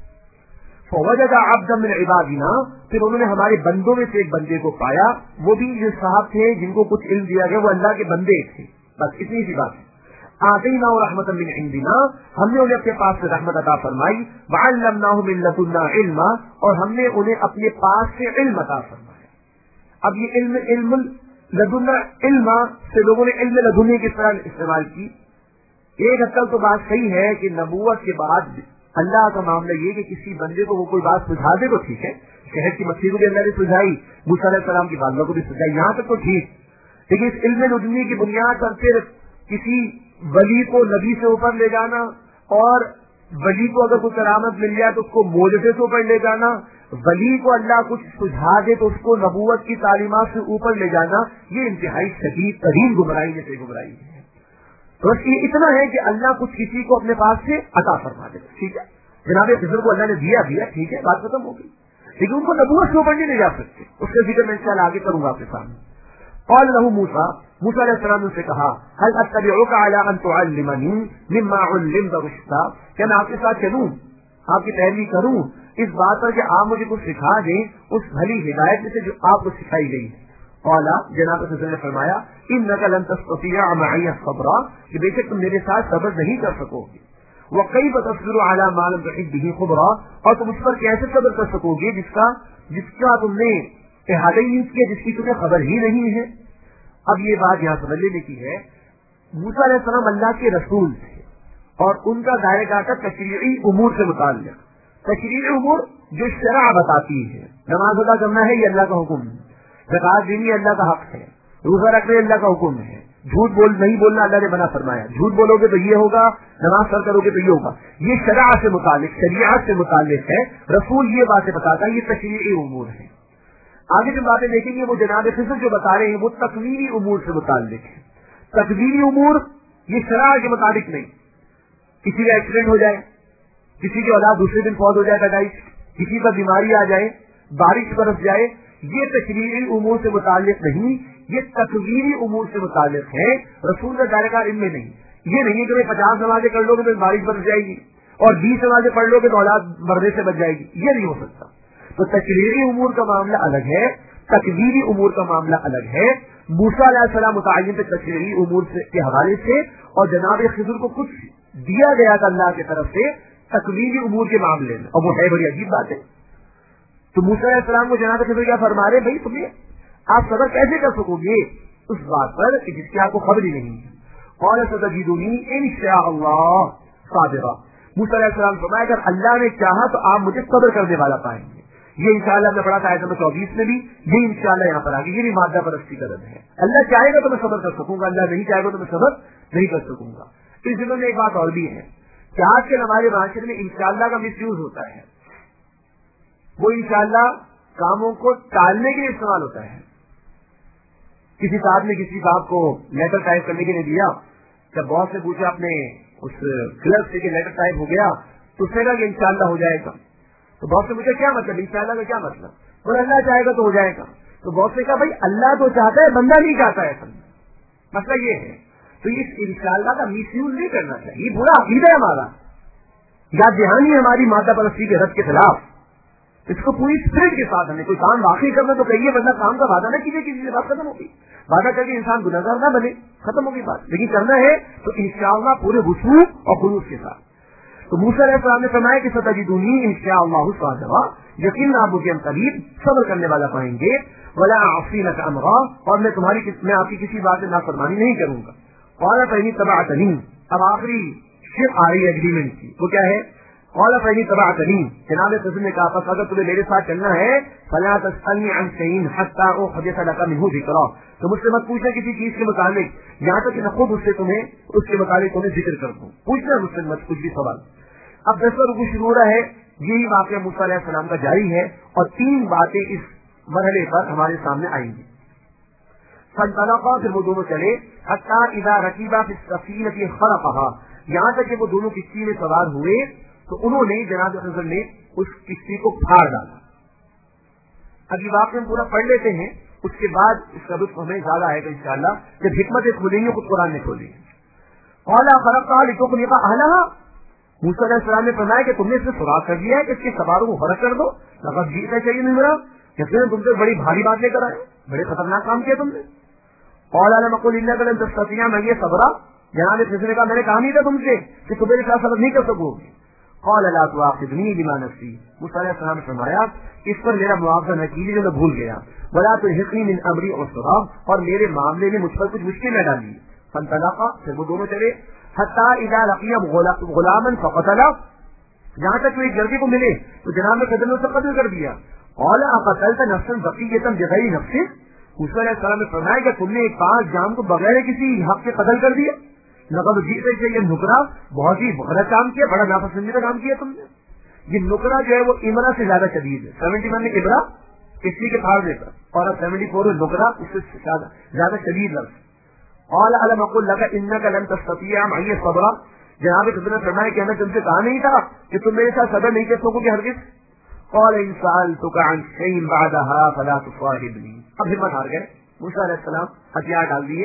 فوجد عبدا من عبادنا، پھر انہوں نے ہمارے بندوں میں سے ایک بندے کو پایا، وہ بھی جو صاحب تھے جن کو کچھ علم دیا گیا، وہ اللہ کے بندے تھے. بس اتنی سی بات ہے. آتینا رحمتا من عندنا، ہم نے انہیں اپنے پاس سے رحمت عطا فرمائی. وعلمناہ من لدنا علما، اور ہم نے انہیں اپنے پاس سے علم عطا فرمایا. اب یہ علم لدنا علما سے لوگوں نے علم لدنی کس طرح استعمال کی؟ ایک حد تک تو بات صحیح ہے کہ نبوت کے بعد اللہ کا معاملہ یہ کہ کسی بندے کو وہ کوئی بات سجھا دے تو ٹھیک ہے. شہر کی مچھلی کو بھی اللہ نے سجھائی، موسیٰ علیہ السلام کی باتوں کو بھی سجھائی، یہاں تک تو ٹھیک. لیکن اس علم لدنی کی بنیاد پر پھر کسی ولی کو نبی سے اوپر لے جانا، اور ولی کو اگر کوئی کرامت مل جائے تو اس کو معجزے سے اوپر لے جانا، ولی کو اللہ کچھ سجھا دے تو اس کو نبوت کی تعلیمات سے اوپر لے جانا، یہ انتہائی شدید ترین گمراہی میں سے گمراہی ہے. بس یہ اتنا ہے کہ اللہ کچھ کسی کو اپنے پاس سے عطا فرما دے، ٹھیک ہے، جناب خضر کو اللہ نے دیا، ٹھیک ہے، بات ختم ہو گئی. لیکن ان کو نبوت سے اوپر نہیں لے جا سکتے. اس کا ذکر میں انشاءاللہ آگے کروں گا آپ کے سامنے. قال له موسیٰ، موسیٰ علیہ السلام نے ان سے کہا هل اتبعک علی ان تعلمنی مما علمت رشدا، کیا میں آپ کے ساتھ چلوں، آپ کی پیروی کروں اس بات پر کہ آپ مجھے کچھ سکھا دیں اس بھلی ہدایت میں سے جو آپ کو سکھائی گئی ہے۔ قال جناب رسول نے فرمایا انک لن تستطيع معي صبرا، کہ بے شک تم میرے ساتھ صبر نہیں کر سکو گے، وكيف تصبر على ما لم تحد به خبرا، اور تم اس پر کیسے صبر کر سکو گے جس کا تم نے احاطہ ہی نہیں کیا، جس کی تمہیں خبر ہی نہیں ہے۔ اب یہ بات یہاں سمجھ لینے کی ہے، موسیٰ علیہ السلام اللہ کے رسول تھے اور ان کا دائرہ کار تھا تشریعی امور سے متعلق، تشریعی امور جو شرع بتاتی ہے، نماز ادا کرنا ہے یہ اللہ کا حکم ہے، زکات دینی اللہ کا حق ہے، روزہ رکھنا اللہ کا حکم ہے، جھوٹ نہیں بولنا اللہ نے منع فرمایا، جھوٹ بولو گے تو یہ ہوگا، نماز سر کرو گے تو یہ ہوگا، یہ شرع سے متعلق شریعت سے متعلق ہے، رسول یہ باتیں بتاتا ہے، یہ تشریعی امور ہے۔ آگے جو باتیں دیکھیں گے وہ جناب خضر جو بتا رہے ہیں وہ تکوینی امور سے متعلق ہے۔ تکوینی امور یہ شرع کے مطابق نہیں، کسی کا ایکسیڈنٹ ہو جائے، کسی کی اولاد دوسرے دن فوت ہو جائے پیدائش، کسی کا بیماری آ جائے، بارش برس جائے، یہ تشریعی امور سے متعلق نہیں، یہ تکوینی امور سے متعلق ہے، رسول کا دائرہ کار ان میں نہیں۔ یہ نہیں کہ 50 نمازیں کر لو گے تو بارش برس جائے گی اور 20 نمازیں پڑھ لو گے تو اولاد مرنے سے بچ جائے گی، یہ نہیں ہو سکتا۔ تو تشریعی امور کا معاملہ الگ ہے، تکوینی امور کا معاملہ الگ ہے۔ موسیٰ علیہ السلام متعین تھے تشریعی امور کے حوالے سے، اور جناب خضر کو کچھ دیا گیا تھا اللہ کی طرف سے تکوینی امور کے معاملے میں، اور وہ ہے بڑی عجیب بات ہے۔ تو موسیٰ علیہ السلام کو جناب خضر کیا فرما رہے، بھائی تمہیں آپ صبر کیسے کر سکو گے اس بات پر کہ جس کی آپ کو خبر ہی نہیں ہے۔ قال ستجدنی ان شاء اللہ صابرا، موسیٰ علیہ السلام فرمایا اگر اللہ نے چاہا تو آپ مجھے صبر کرنے والا پائیں گے۔ یہ انشاءاللہ میں پڑھا تھا آیت نمبر 24 میں بھی، یہ انشاءاللہ یہاں پر آگے، یہ بھی مادہ پرستی کا رد ہے۔ اللہ چاہے گا تو میں صبر کر سکوں گا، اللہ نہیں چاہے گا تو میں صبر نہیں کر سکوں گا۔ اس دنوں میں ایک بات اور بھی ہے کہ آج کے ہمارے معاشرے میں انشاءاللہ کا مس یوز ہوتا ہے، وہ انشاءاللہ کاموں کو ٹالنے کے لیے استعمال ہوتا ہے۔ کسی صاحب نے کسی صاحب کو لیٹر ٹائپ کرنے کے لیے دیا، جب باس سے پوچھا اپنے اس کلرک سے کہ لیٹر ٹائپ ہو گیا تو اس نے کہا کہ انشاءاللہ ہو جائے گا۔ تو باس سے پوچھا کیا مطلب انشاءاللہ کا کیا مطلب؟ بولے اللہ چاہے گا تو ہو جائے گا۔ تو باس نے کہا بھائی اللہ تو چاہتا ہے، بندہ نہیں چاہتا ہے، مسئلہ یہ ہے۔ تو اس انشاءاللہ کا مس یوز نہیں کرنا چاہیے، یہ برا عقیدہ ہے ہمارا، یاد دہانی ہے ہماری مادہ پرستی کے رد کے خلاف۔ اس کو پوری اسپرٹ کے ساتھ ہمیں کوئی کام واقعی کرنا تو کہیے، ورنہ کام کا وعدہ نہ کیجیے، کسی سے بات ختم ہوگی، وعدہ کر کے انسان گنہگار نہ بنے، ختم ہوگی بات، لیکن کرنا ہے تو انشاءاللہ پورے وصول اور خلوص کے ساتھ۔ تو موسیٰ علیہ السلام نے فرمایا کہ ستجدونی انشاءاللہ صابرا، یقیناً آپ مجھے قریب صبر کرنے والا پائیں گے، ولا اعصی لک امرا، اور میں آپ کی کسی بات میں نافرمانی نہیں کروں گا۔ قال فإن اتبعتنی، اب آخری شرط آ رہی ہے ایگریمنٹ کی، وہ کیا ہے؟ قال فإن اتبعتنی، جناب رسول نے کہا پس اگر تمہیں میرے ساتھ چلنا ہے فلا تسألنی عن شيء حتى أحدث لك منه ذکرا، تو مجھ سے مت پوچھنا کسی چیز کے متعلق یہاں تک کہ میں خود اس کے متعلق تمہیں ذکر کر دوں، پوچھنا مجھ سے مت کچھ بھی سوال۔ اب 10 رکوع شروع ہو رہا ہے، یہی واقعہ موسیٰ علیہ السلام کا جاری ہے، اور 3 باتیں اس مرحلے پر ہمارے سامنے آئیں گی۔ فانطلقا، پھر وہ دونوں چلے، حتی اذا رکبا فی السفینۃ خرقھا، یہاں تک کہ وہ دونوں کشتی میں سوار ہوئے تو انہوں نے جناب خضر نے اس کشتی کو پھاڑ ڈالا۔ اب یہ واقعہ ہم پورا پڑھ لیتے ہیں، اس کے بعد اس کا لطف ہمیں زیادہ آئے گا انشاءاللہ، جب حکمتیں کھولیں گی خود قرآن نے کھولی ہے۔ قال خرقھا لتغرق اہلھا، موسیٰ علیہ السلام نے فرمایا کہ تم نے اس میں سوراخ کر دیا ہے کہ اس کے سواروں کو غرق کر دو، لقد جئت شیئا امرا، یقیناً تم سے بڑی بھاری بات لے کر آئے، بڑے خطرناک کام کیا تم نے۔ قال الم اقل انک لن تستطيع معي صبرا، جناب خضر نے کہا میں نے کہا نہیں تھا تم سے کہ تم میرے ساتھ صبر نہیں کر سکو گے۔ قال لا تؤاخذني بما نسي، موسیٰ علیہ السلام نے فرمایا اس پر میرا معاوضہ نہ کیجیے جو میں بھول گیا، ولا تلحقني من امری عسرا، اور میرے معاملے میں مجھ پر کچھ مشکل نہ ڈالیے۔ فانطلقا، پھر وہ دونوں چلے، حتی اذا لقیا غلاما فقتلا، جہاں تک وہ ایک لڑکے کو ملے تو جناب خضر نے اسے قتل کر دیا۔ قال اقتلت نفسا بقیۃ بغیر نفس، موسیٰ علیہ السلام نے فرمایا کہ تم نے ایک پاک جان کو بغیر کسی حق کے قتل کر دیا۔ لقد جئت شیئا نکرا، بہت ہی غلط کام کیا، بڑا ناپسندیدہ کام کیا تم نے۔ یہ نکرا جو ہے وہ امرا سے زیادہ شدید ہے، 71 میں ابرا کسی کے پھاڑنے پر، اور اب 74 میں نکرا، اس سے زیادہ شدید لفظ۔ قال الم اقل لك انك لن تستطيع معي صبرا، جناب خضر نے فرمایا کہ ہمیں تم سے کہا نہیں تھا کہ تم میرے ساتھ صبر نہیں کر سکو گے ہرگز۔ قال ان سألتك عن شيء بعدها فلا تصاحبني، اب ہمت ہار گئے موسیٰ علیہ السلام، ہتھیار ڈال دیے،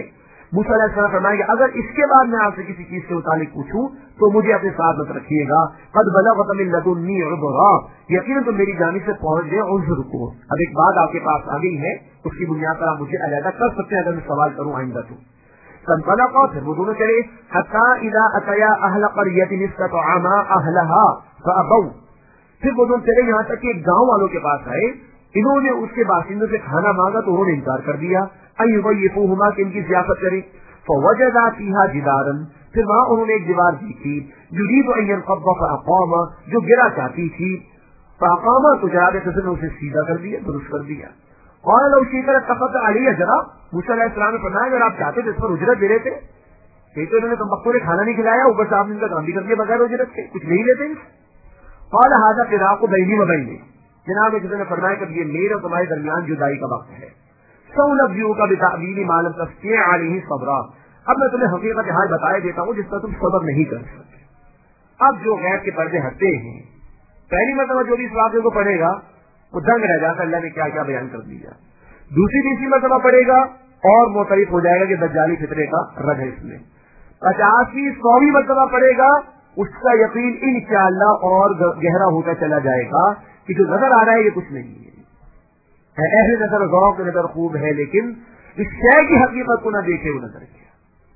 موسیٰ علیہ السلام فرمائے کہ اگر اس کے بعد میں آپ سے کسی چیز کے متعلق پوچھوں تو مجھے اپنے ساتھ مت رکھیے گا. قد بلغت من لدنی عذرا, یقیناً تو میری جانب سے پہنچ گئے عذر کو. اب ایک بات آپ کے پاس آ گئی ہے, اس کی بنیاد پر آپ مجھے علیحدہ کر سکتے ہیں اگر میں سوال کروں آئندہ تو. فانطلقا, پھر وہ دونوں چلے, حتی اذا اتیا اہل قریۃ استطعما اہلها فابوا, پھر وہ دونوں چلے یہاں تک کہ گاؤں والوں کے پاس آئے. انہوں نے اس کے باشندوں سے کھانا مانگا تو انہوں نے انکار کر دیا. ایضیفوہما, کہ ان کی ضیافت کریں. فوجدا فیہا جدارا, پھر وہاں انہوں نے ایک دیوار دیکھی. یرید ان ینقض فاقام, جو گرا چاہتی تھی. فاقام, تو جناب خضر نے اسے سیدھا کر دیا, درست کر دیا. قال لو شئت لاتخذت علیہ اجرا, موسیٰ علیہ السلام نے فرمایا اگر آپ چاہتے تو اس پر اجرت دے دیتے. کہ تو انہوں نے کمبختوں نے کھانا نہیں کھلایا, اوپر سے آپ نے ان کا کام بھی کر دیا بغیر اجرت کے, کچھ نہیں لیتے. قال ھذا فراق بینی و بینک, جناب خضر نے فرمایا کہ یہ میرے اور تمہارے درمیان جدائی کا وقت ہے. سأنبئک بتأویل ما لم تستطع علیہ صبرا, اب میں تمہیں حقیقت حال بتائے دیتا ہوں جس پر تم صبر نہیں کر سکتے. اب جو غیب کے پردے ہٹتے ہیں, پہلی مرتبہ جو بھی اس واقعے کو پڑھے گا وہ دنگ رہ جاتا اللہ نے کیا کیا بیان کر دیا. دوسری تیسری مرتبہ پڑھے گا اور معترف ہو جائے گا کہ دجالی فطرے کا رد ہے اس میں. 50ویں 100ویں مرتبہ پڑھے گا, اس کا یقین انشاءاللہ اور گہرا ہوتا چلا جائے گا کہ جو نظر آ رہا ہے یہ کچھ نہیں ہے. اہل نظر ذوق نظر خوب ہے, لیکن اس شے کی حقیقت کو نہ دیکھے وہ نظر کیا,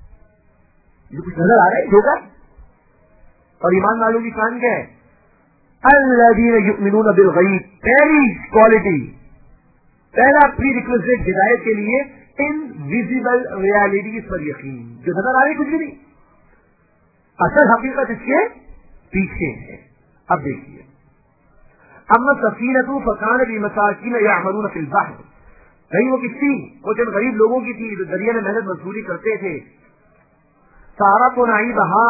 جو کچھ نظر آ رہا ہے ہوگا. اور ایمان والوں کی شان کیا ہے؟ الذین یؤمنون بالغیب, پہلی کوالٹی, پہلا پری ریکویزٹ ہدایت کے لیے انویزیبل ریالٹیز پر یقین, جو نظر آ رہی کچھ بھی نہیں, اصل حقیقت اس کے پیچھے ہے. اب دیکھیے, اما سفینۃ فکانت بمساکین یعملون فی البحر, نہیں وہ کس تھی, وہ جن غریب لوگوں کی تھی جو دریا میں محنت مزدوری کرتے تھے. سارا کو نعیبہا,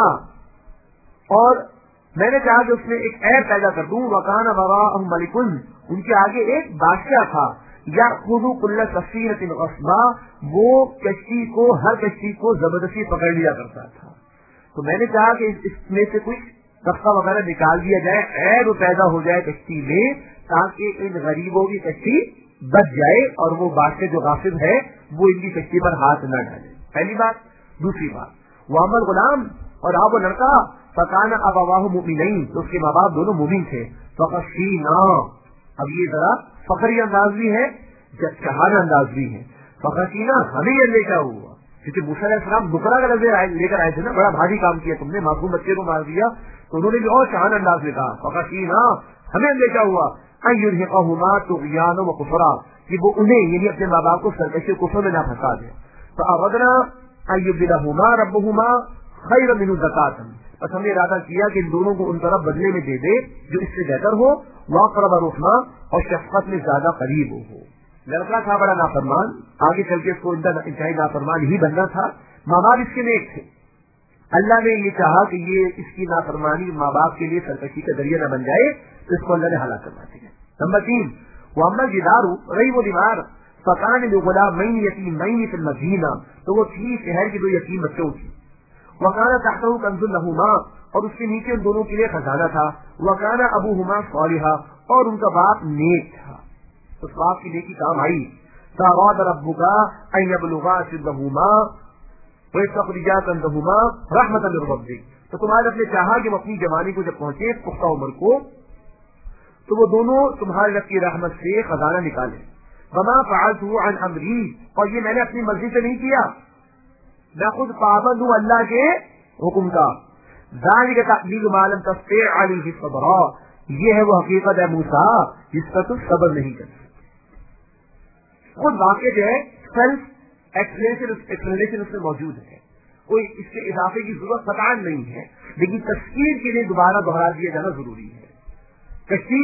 اور میں نے چاہا کہ اس میں ایک عیب پیدا کر دوں. وکان وراءہم ملک, ان کے آگے ایک بادشاہ تھا. یأخذ کل سفینۃ غصبا, وہ کشتی کو, ہر کشتی کو زبردستی پکڑ لیا کرتا تھا. تو میں نے چاہا کہ اس میں سے کچھ رفتہ وغیرہ نکال دیا جائے, عیب پیدا ہو جائے کشتی میں, تاکہ ان غریبوں کی کشتی بچ جائے اور وہ بادشاہ جو غاصب ہے وہ ان کی کشتی پر ہاتھ نہ ڈالے. پہلی بات. دوسری بات, وامل غلام, اور آپ وہ لڑکا, فکان ابواہ مؤمنین, تو اس کے ماں باپ دونوں مومن تھے. فخشینا, اب یہ ذرا فخری انداز بھی ہے, شہانہ انداز بھی ہے. فخشینا, ہمیں یہ لے کیا ہوا, کیونکہ موسیٰ علیہ السلام بکرا کا نظر لے کر آئے تھے نا, بڑا بھاری کام کیا تم نے, معصوم بچے کو مار دیا, تو انہوں نے بھی اور شہانہ انداز میں کہا فخشینا, ہمیں لے کیا ہوا, ان یرهقهما طغیانا وکفرا, کہ وہ انہیں یعنی اپنے ماں باپ کو سرکشی کفر میں نہ پھنسا دے. فاردنا ان یبدلهما ربهما خیرا منه زکاۃ, بس ہم نے ارادہ کیا کہ ان دونوں کو ان طرف بدلے میں دے دے جو اس سے بہتر ہو. واقرب رحما, اور شفقت میں زیادہ قریب ہو. لڑکا تھا بڑا نافرمان, آگے چل کے اس کو انتہائی نافرمان ہی بننا تھا. ماں باپ اس کے نیک تھے, اللہ نے یہ چاہا کہ یہ اس کی نافرمانی ماں باپ کے لیے سرکشی کا ذریعہ نہ بن جائے, تو اس کو اللہ نے ہلاک کرنا دیا. نمبر 3, وَأَمَّا الْجِدَارُ, رہی وہ دیوار, فَكَانَ لِغُلَامَيْنِ يَتِيمَيْنِ فِي الْمَدِينَةِ, تو وہ تھی شہر کے 2 یتیم بچوں کی. وَكَانَ تَحْتَهُ كَنْزٌ لَهُمَا, اور اس کے نیچے ان دونوں کے لیے خزانہ تھا. وَكَانَ أَبُوهُمَا صَالِحًا, اور ان کا باپ نیک تھا, اس باپ کی نیکی کام آئی. فَأَرَادَ رَبُّكَ أَن يَبْلُغَا أَشُدَّهُمَا وَيَسْتَخْرِجَا كَنزَهُمَا رَحْمَةً مِّن رَّبِّكَ, تو تمہارے اپنے چاہا کہ وہ اپنی جوانی کو جب پہنچے پختہ عمر کو, تو وہ دونوں تمہارے رب کی رحمت سے خزانہ نکالے. وَمَا فَعَلْتُهُ عَنْ أَمْرِي, اور یہ میں نے اپنی مرضی سے نہیں کیا, میں خود پابند ہوں اللہ کے حکم کا. ذَلِكَ تَأْوِيلُ مَا لَمْ تَسْطِع عَلَيْهِ صَبْرًا, یہ ہے وہ حقیقت ہے موسیٰ جس پر تم صبر نہیں کر سکتے. خود واقع جو ہے سیلف ایکسپلینیشن اس میں موجود ہے, کوئی اس کے اضافے کی ضرورت قطعاً نہیں ہے, لیکن تفسیر کے لیے دوبارہ دوہرا دیا جانا ضروری ہے. کشتی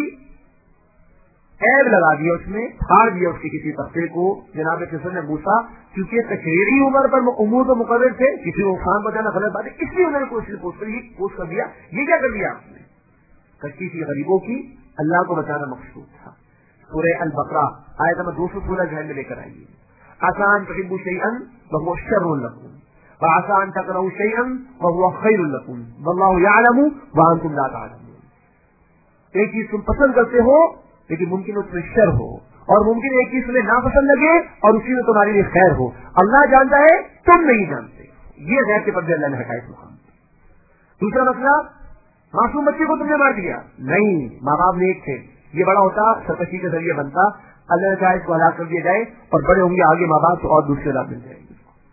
عیب لگا دیا, اس میں پھاڑ دیا اس کے کسی تختے کو. جناب خضر نے موسیٰ, کیونکہ تشریعی عمر پر امور تو مقرر تھے, کسی کو نقصان پہنچانا غلط بات ہے, اس لیے انہوں نے کوشش کر دیا. یہ کیا کر دیا آپ نے, کشتی تھی غریبوں کی, اللہ کو بچانا مقصود تھا. سورہ البقرہ آیت نمبر 216 ذہن میں لے کر آئیے. آسان تحبوا شیئا وهو شر لكم وعسى ان تكرهوا شيئا وهو خير لكم والله يعلم وانتم لا تعلمون. ایک چیز تم پسند کرتے ہو لیکن ممکن اس میں شر ہو, اور ممکن ایک چیز تمہیں ناپسند لگے اور اسی میں تمہارے لیے خیر ہو. اللہ جانتا ہے, تم نہیں جانتے. یہ غیر کے پردے اللہ نے ہٹائے اس مقام. دوسرا مسئلہ, معصوم بچے کو تم نے مار دیا. نہیں, ماں باپ نیک تھے, یہ بڑا ہوتا سرکشی کے ذریعے بنتا, اللہ نے چاہے اس کو ہلاک کر دیا جائے اور بڑے ہوں گے آگے ماں باپ تو اور دوسرے رات مل جائے گی.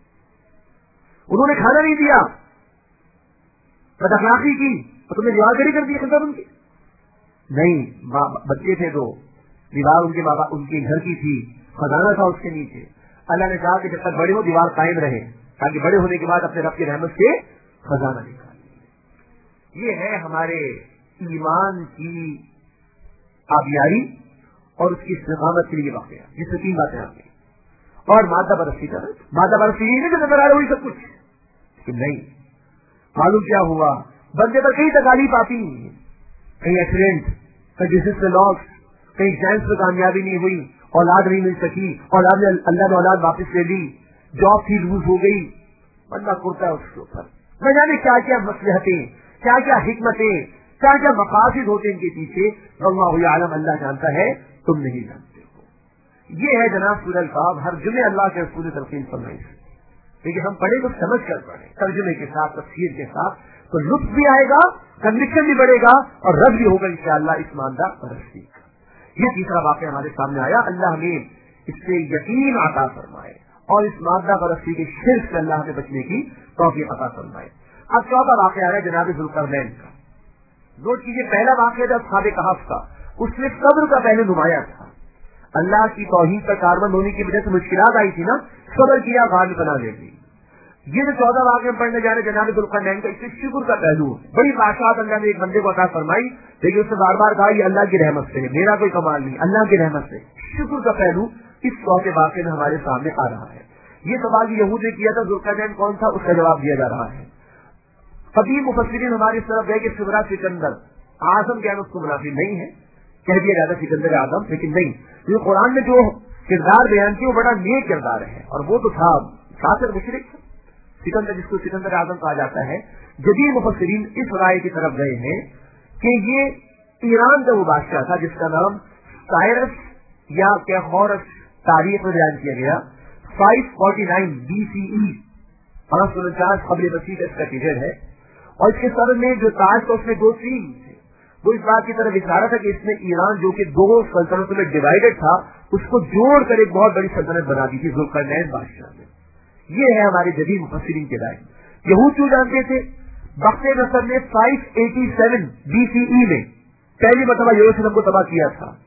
انہوں نے کھانا نہیں دیا, بد اخلاقی کی, تو تم نے دیوارگری کر دی خطر ان کی. نہیں, بچے تھے تو دیوار ان کے ماں باپ ان کے گھر کی تھی, خزانہ تھا اس کے نیچے. اللہ نے کہا کہ جب تک بڑے ہو دیوار قائم رہے, تاکہ بڑے ہونے کے بعد اپنے رب کی رحمت سے خزانہ نکالیں. یہ ہے ہمارے ایمان کی آبیاری اور اس کی استقامت کے لیے واقعہ, جس سے 3 باتیں آتی ہیں. اور مادہ پرستی کا, مادہ پرستی نہیں کہ نظر آ رہا وہی سب کچھ, کہ نہیں. معلوم کیا ہوا, بندے پر کئی تکالیف آتی ہیں, کہیں ایکسیڈنٹ, کہیں بزنس میں لاس, کہیں سائنس میں کامیابی نہیں ہوئی, اولاد نہیں مل سکی, اولاد نے اللہ نے اولاد واپس لے لی, جاب تھی لوز ہو گئی, بندہ کرتا ہے اس کے اوپر. نہ جانے کیا کیا مصلحتیں, کیا کیا حکمتیں, کیا کیا مقاصد ہوتے ہیں ان کے پیچھے. اللہ عالم, اللہ جانتا ہے, تم نہیں جانتے ہو. یہ ہے جناب سورہ القاف. ہر جمعے اللہ کے رسول تلقین فرمائی ہے, لیکن ہم پڑھیں تو سمجھ کر پڑھیں, ترجمے کے ساتھ, تفسیر کے ساتھ, تو لطف بھی آئے گا, کنوکشن بھی بڑھے گا, اور رد بھی ہوگا انشاءاللہ اس ماندہ پرستی کا. یہ تیسرا واقعہ ہمارے سامنے آیا. اللہ نے اس سے یقین عطا فرمائے اور اس مادہ پرستی کے شرک سے اللہ نے بچنے کی توفیق عطا فرمائے. اب چوتھا واقعہ ہے جناب ذوالقرنین کا. نوٹ کیجیے, پہلا واقعہ تھا اصحاب کہف کا, اس میں صبر کا پہلے نمایاں تھا. اللہ کی توحید کا کاربن ہونے کی وجہ سے مشکلات آئی تھی نا, صبر کیا, غالب بنا لے گی. یہ جو 14 واقعے پڑھنے جا رہے جناب ذوالقرنین کا, اس سے شکر کا پہلو, بڑی بادشاہت اللہ نے ایک بندے کو عطا فرمائی, لیکن اس نے بار بار کہا یہ اللہ کی رحمت سے, میرا کوئی کمال نہیں, اللہ کی رحمت سے. شکر کا پہلو اس چوتھے واقعے میں ہمارے سامنے آ رہا ہے. یہ سوال یہود نے کیا تھا ذوالقرنین کون تھا, اس کا جواب دیا جا رہا ہے. قدیم مفسرین ہماری اس طرف گئے کہ سبرا سکندر اعظم کہنا اس کو منافی نہیں ہے, کہہ دیا جاتا سکندر اعظم, لیکن نہیں, یہ قرآن میں جو کردار بیان کیا وہ بڑا نیک کردار ہے, اور وہ تو تھا کافر مشرک سکندر, جس کو سکندر اعظم کہا جاتا ہے. جدید مفسرین اس رائے کی طرف گئے ہیں کہ یہ ایران کا وہ بادشاہ تھا جس کا نام سائرس یا کیخورس تاریخ میں بیان کیا گیا. 549 BCE, 549 قبل مسیح کا اس کا پیریڈ ہے. اور اس کے سر میں جو تاج تھا اس میں 2 سینگ تھے. وہ اس بات کی طرف اشارہ تھا کہ اس نے ایران جو کہ 2 سلطنتوں میں ڈیوائیڈڈ تھا, اس کو جوڑ کر ایک بہت بڑی سلطنت بنا دی تھی ذوالقرنین بادشاہ نے. یہ ہے ہمارے جدید مفسرین کے رائے. یہود کیوں جانتے تھے, بخت نصر نے 587 BCE میں پہلی مرتبہ یروشلم کو تباہ کیا تھا.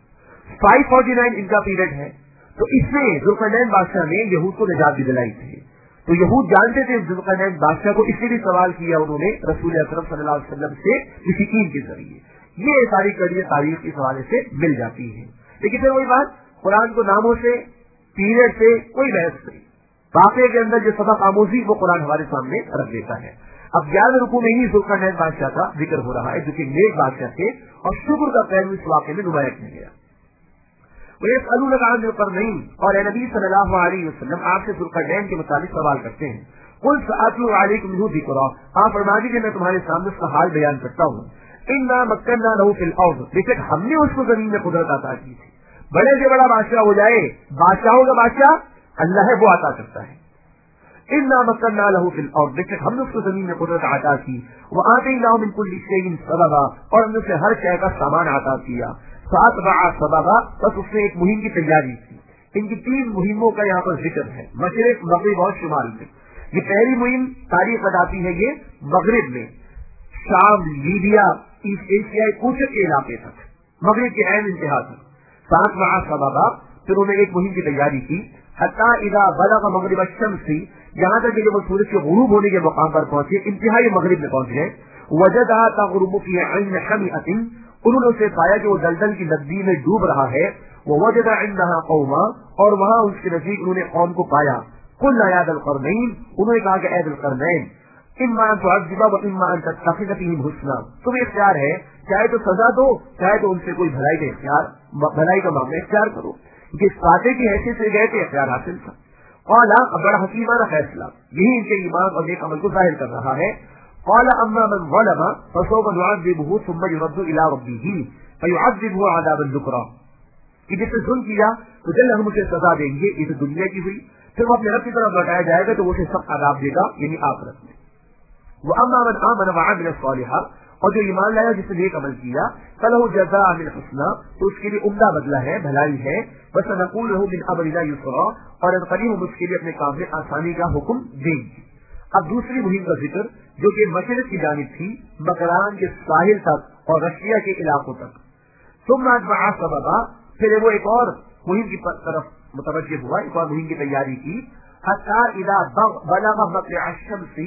549 ان کا پیریڈ ہے, تو اس میں ذوالقرنین بادشاہ نے یہود کو نجات بھی دلائی تھی. تو یہود جانتے تھے ذوالقرنین بادشاہ کو, اس لیے بھی سوال کیا انہوں نے رسول اکرم صلی اللہ علیہ وسلم سے یقین کے ذریعے. یہ ساری کڑیاں تاریخ کے حوالے سے مل جاتی ہیں. لیکن پھر وہی بات, قرآن کو ناموں سے, پیریڈ سے کوئی بحث نہیں. واقعے کے اندر جو سبق آموزی وہ قرآن ہمارے سامنے رکھ دیتا ہے. اب 11 رکوع میں ہی ذوالقرنین بادشاہ کا ذکر ہو رہا ہے جو کہ نیک بادشاہ تھے, اور شکر کا پہلو اس واقعے میں نمایاں کیا گیا. وَيَسْأَلُونَكَ عَنِ ذِي-الْقَرْنَيْنِ, اور اے نبی صلی اللہ علیہ وسلم آپ سے ذوالقرنین کے متعلق سوال کرتے ہیں. قُلْ سَأَتْلُو عَلَيْكُمْ مِنْهُ ذِكْرًا, آپ فرما دیجیے میں تمہارے سامنے اس کا حال بیان کرتا ہوں. إِنَّا مَكَّنَّا لَهُ فِي الْأَرْضِ, بے شک ہم نے اس کو زمین میں قدرت عطا کی تھی. بڑے سے بڑا بادشاہ ہو جائے, بادشاہوں کا بادشاہ اللہ ہے, وہ عطا کرتا ہے. إِنَّا مَكَّنَّا لَهُ فِي الْأَرْضِ, بے شک ہم نے اس کو زمین میں قدرت عطا کی. وَآتَيْنَاهُ مِنْ كُلِّ شَيْءٍ سَبَبًا, اور ہم نے اسے ہر شے کا سامان عطا کیا. فَأَتْبَعَ سَبَبًا, بس اس نے ایک مہم کی تیاری کی. ان کی 3 مہموں کا یہاں پر ذکر ہے, مشرق, مغرب اور شمال میں. یہ پہلی مہم تاریخ بتاتی ہے یہ مغرب میں, شام, لیبیا, ایسٹ ایشیا, کوچک کے علاقے تک, مغرب کے عین انتہا تک. فَأَتْبَعَ سَبَبًا, پھر انہوں نے ایک مہم کی تیاری کی. حتیٰ اذا بلغ مغرب الشمس, یہاں تک کہ جب وہ سورج کے غروب ہونے کے مقام پر پہنچے, انتہائی مغرب میں پہنچ گئے. وجدها تغرب في عين حمئة, انہوں نے اسے پایا کہ وہ دلدل کی ندی میں ڈوب رہا ہے. ووجد عندها قوما, اور وہاں اس کے نزدیک انہوں نے قوم کو پایا. قلنا يا ذا القرنين, انہوں نے کہا کہ اے ذا القرنین, اما ان تعذب واما ان تتخذ فيهم حسنا, تمہیں اختیار ہے, چاہے تو سزا دو, چاہے تو ان سے کوئی بھلائی کا اختیار, بھلائی کا معاملہ اختیار کرو. جس فاتح کی حیثیت سے گئے تھے اختیار حاصل تھا. قال, اب بڑا حکیمانہ فیصلہ, یہی ان کے ایمان اور نیک عمل کو ظاہر کر رہا ہے. قال اما من ظلم فسوف نعذبه ثم يرد الى ربه فيعذبه عذابا نكرا, کہ جس نے ظلم کیا تو جلد ہم اسے سزا دیں گے، یہ تو دنیا کی ہوئی، پھر وہ اپنے رب کی طرف لوٹایا جائے گا تو وہ اسے سخت عذاب دے گا یعنی آخرت میں۔ وَأَمَّا مَنْ آمَنَ وَعَمِلَ صَالِحًا، اور جو ایمان لایا جس نے نیک عمل کیا، فَلَهُ جَزَاءً الْحُسْنَىٰ، تو اس کے لیے عمدہ بدلہ ہے، بھلائی ہے، وَسَنَقُولُ لَهُ مِنْ أَمْرِنَا يُسْرًا، اور ان قریب ہم اس کے لیے اپنے کام میں آسانی کا حکم دیں گے۔ اب دوسری مہم کا ذکر جو کہ مشرق کی جانب تھی، مکران کے ساحل تک اور رشیا کے علاقوں تک۔ ثم أتبع سببا، پھر وہ ایک اور مہم کی طرف متوجہ ہوا، ایک اور مہم کی تیاری کی، حتى إذا بلغ مطلع الشمس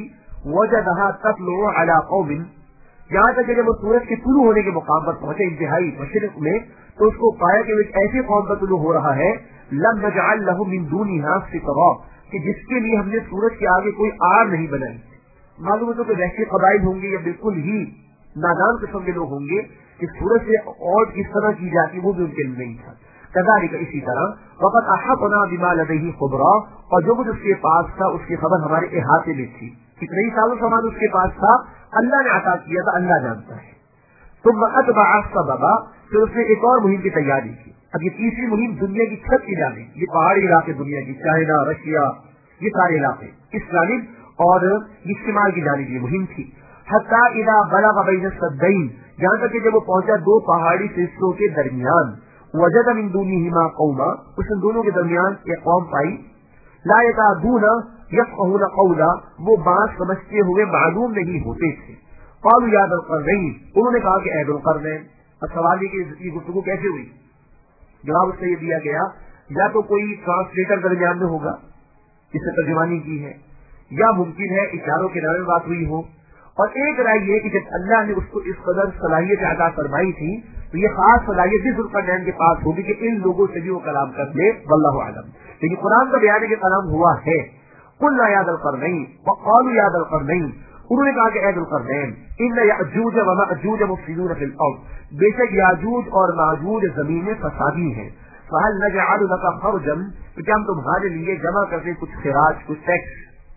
وجدها تطلع على قوم، یہاں تک جب وہ سورج کے طلوع ہونے کے مقام پر پہنچے انتہائی مشرق میں، تو اس کو پایا کہ ایک ایسی قوم کا طلوع ہو رہا ہے، لم نجعل له من دونها سترا، کہ جس کے لیے ہم نے سورج کے آگے کوئی آڑ نہیں بنائی۔ معلوم ہے تو کہ وحشی قبائل ہوں گے یا بالکل ہی نادان قسم کے لوگ ہوں گے کہ سورج سے اور کس طرح کی جاتی وہ بھی ان کے لیے نہیں تھا۔ كذلك اسی طرح وقد احاطنا بما لديه خبرا، اور جو کچھ اس کے پاس تھا اس کی خبر ہمارے احاطے میں تھی، کتنے ہی سالوں سامان اس کے پاس تھا، اللہ نے عطا کیا تھا، اللہ جانتا ہے۔ ثم اتبع سببا، پھر اس نے ایک اور مہم کی تیاری کی۔ اب یہ تیسری مہم دنیا کی چھت کی جانب، یہ پہاڑی علاقے دنیا کی، چائنا، رشیا، یہ سارے علاقے اس جانب اور یہ شمال کی جانب یہ مہم تھی۔ حتی اذا بلغ بین السدین، یہاں تک کہ جب وہ پہنچا دو پہاڑی سلسلوں کے درمیان، وجد من دونہما قوما، اس نے دونوں کے درمیان ایک قوم پائی، لا یکادون یفقهون قولا، وہ بات سمجھتے ہوئے معلوم نہیں ہوتے تھے۔ قالوا یا ذا القرنین، انہوں نے کہا کہ اے ذو القرنین۔ اب سوال یہ کہ یہ گفتگو کیسے ہوئی؟ جواب اس سے یہ دیا گیا، یا تو کوئی ٹرانسلیٹر درمیان میں ہوگا جس نے ترجمانی کی ہے، یا ممکن ہے اشاروں کے نام میں بات ہوئی ہو، اور ایک رائے یہ کہ جب اللہ نے اس کو اس قدر صلاحیت عطا فرمائی تھی تو یہ خاص صلاحیت بھی ذوالقرنین کے پاس ہوگی کہ ان لوگوں سے بھی وہ کلام کر لے، واللہ اعلم۔ لیکن قرآن کا بیان ہے کہ کلام ہوا ہے۔ قلنا یا ذا القرنین وقالوا یا ذا القرنین، انہوں نے کہا کہ اے ذو القرنین، ان یأجوج ومأجوج مفسدون فی الارض، بے شک یاجوج اور ماجوج زمین میں فسادی ہیں، فہل نجعل لک خرجا، تو کیا ہم تمہارے لیے جمع کرتے کچھ خراج، کچھ ٹیکس،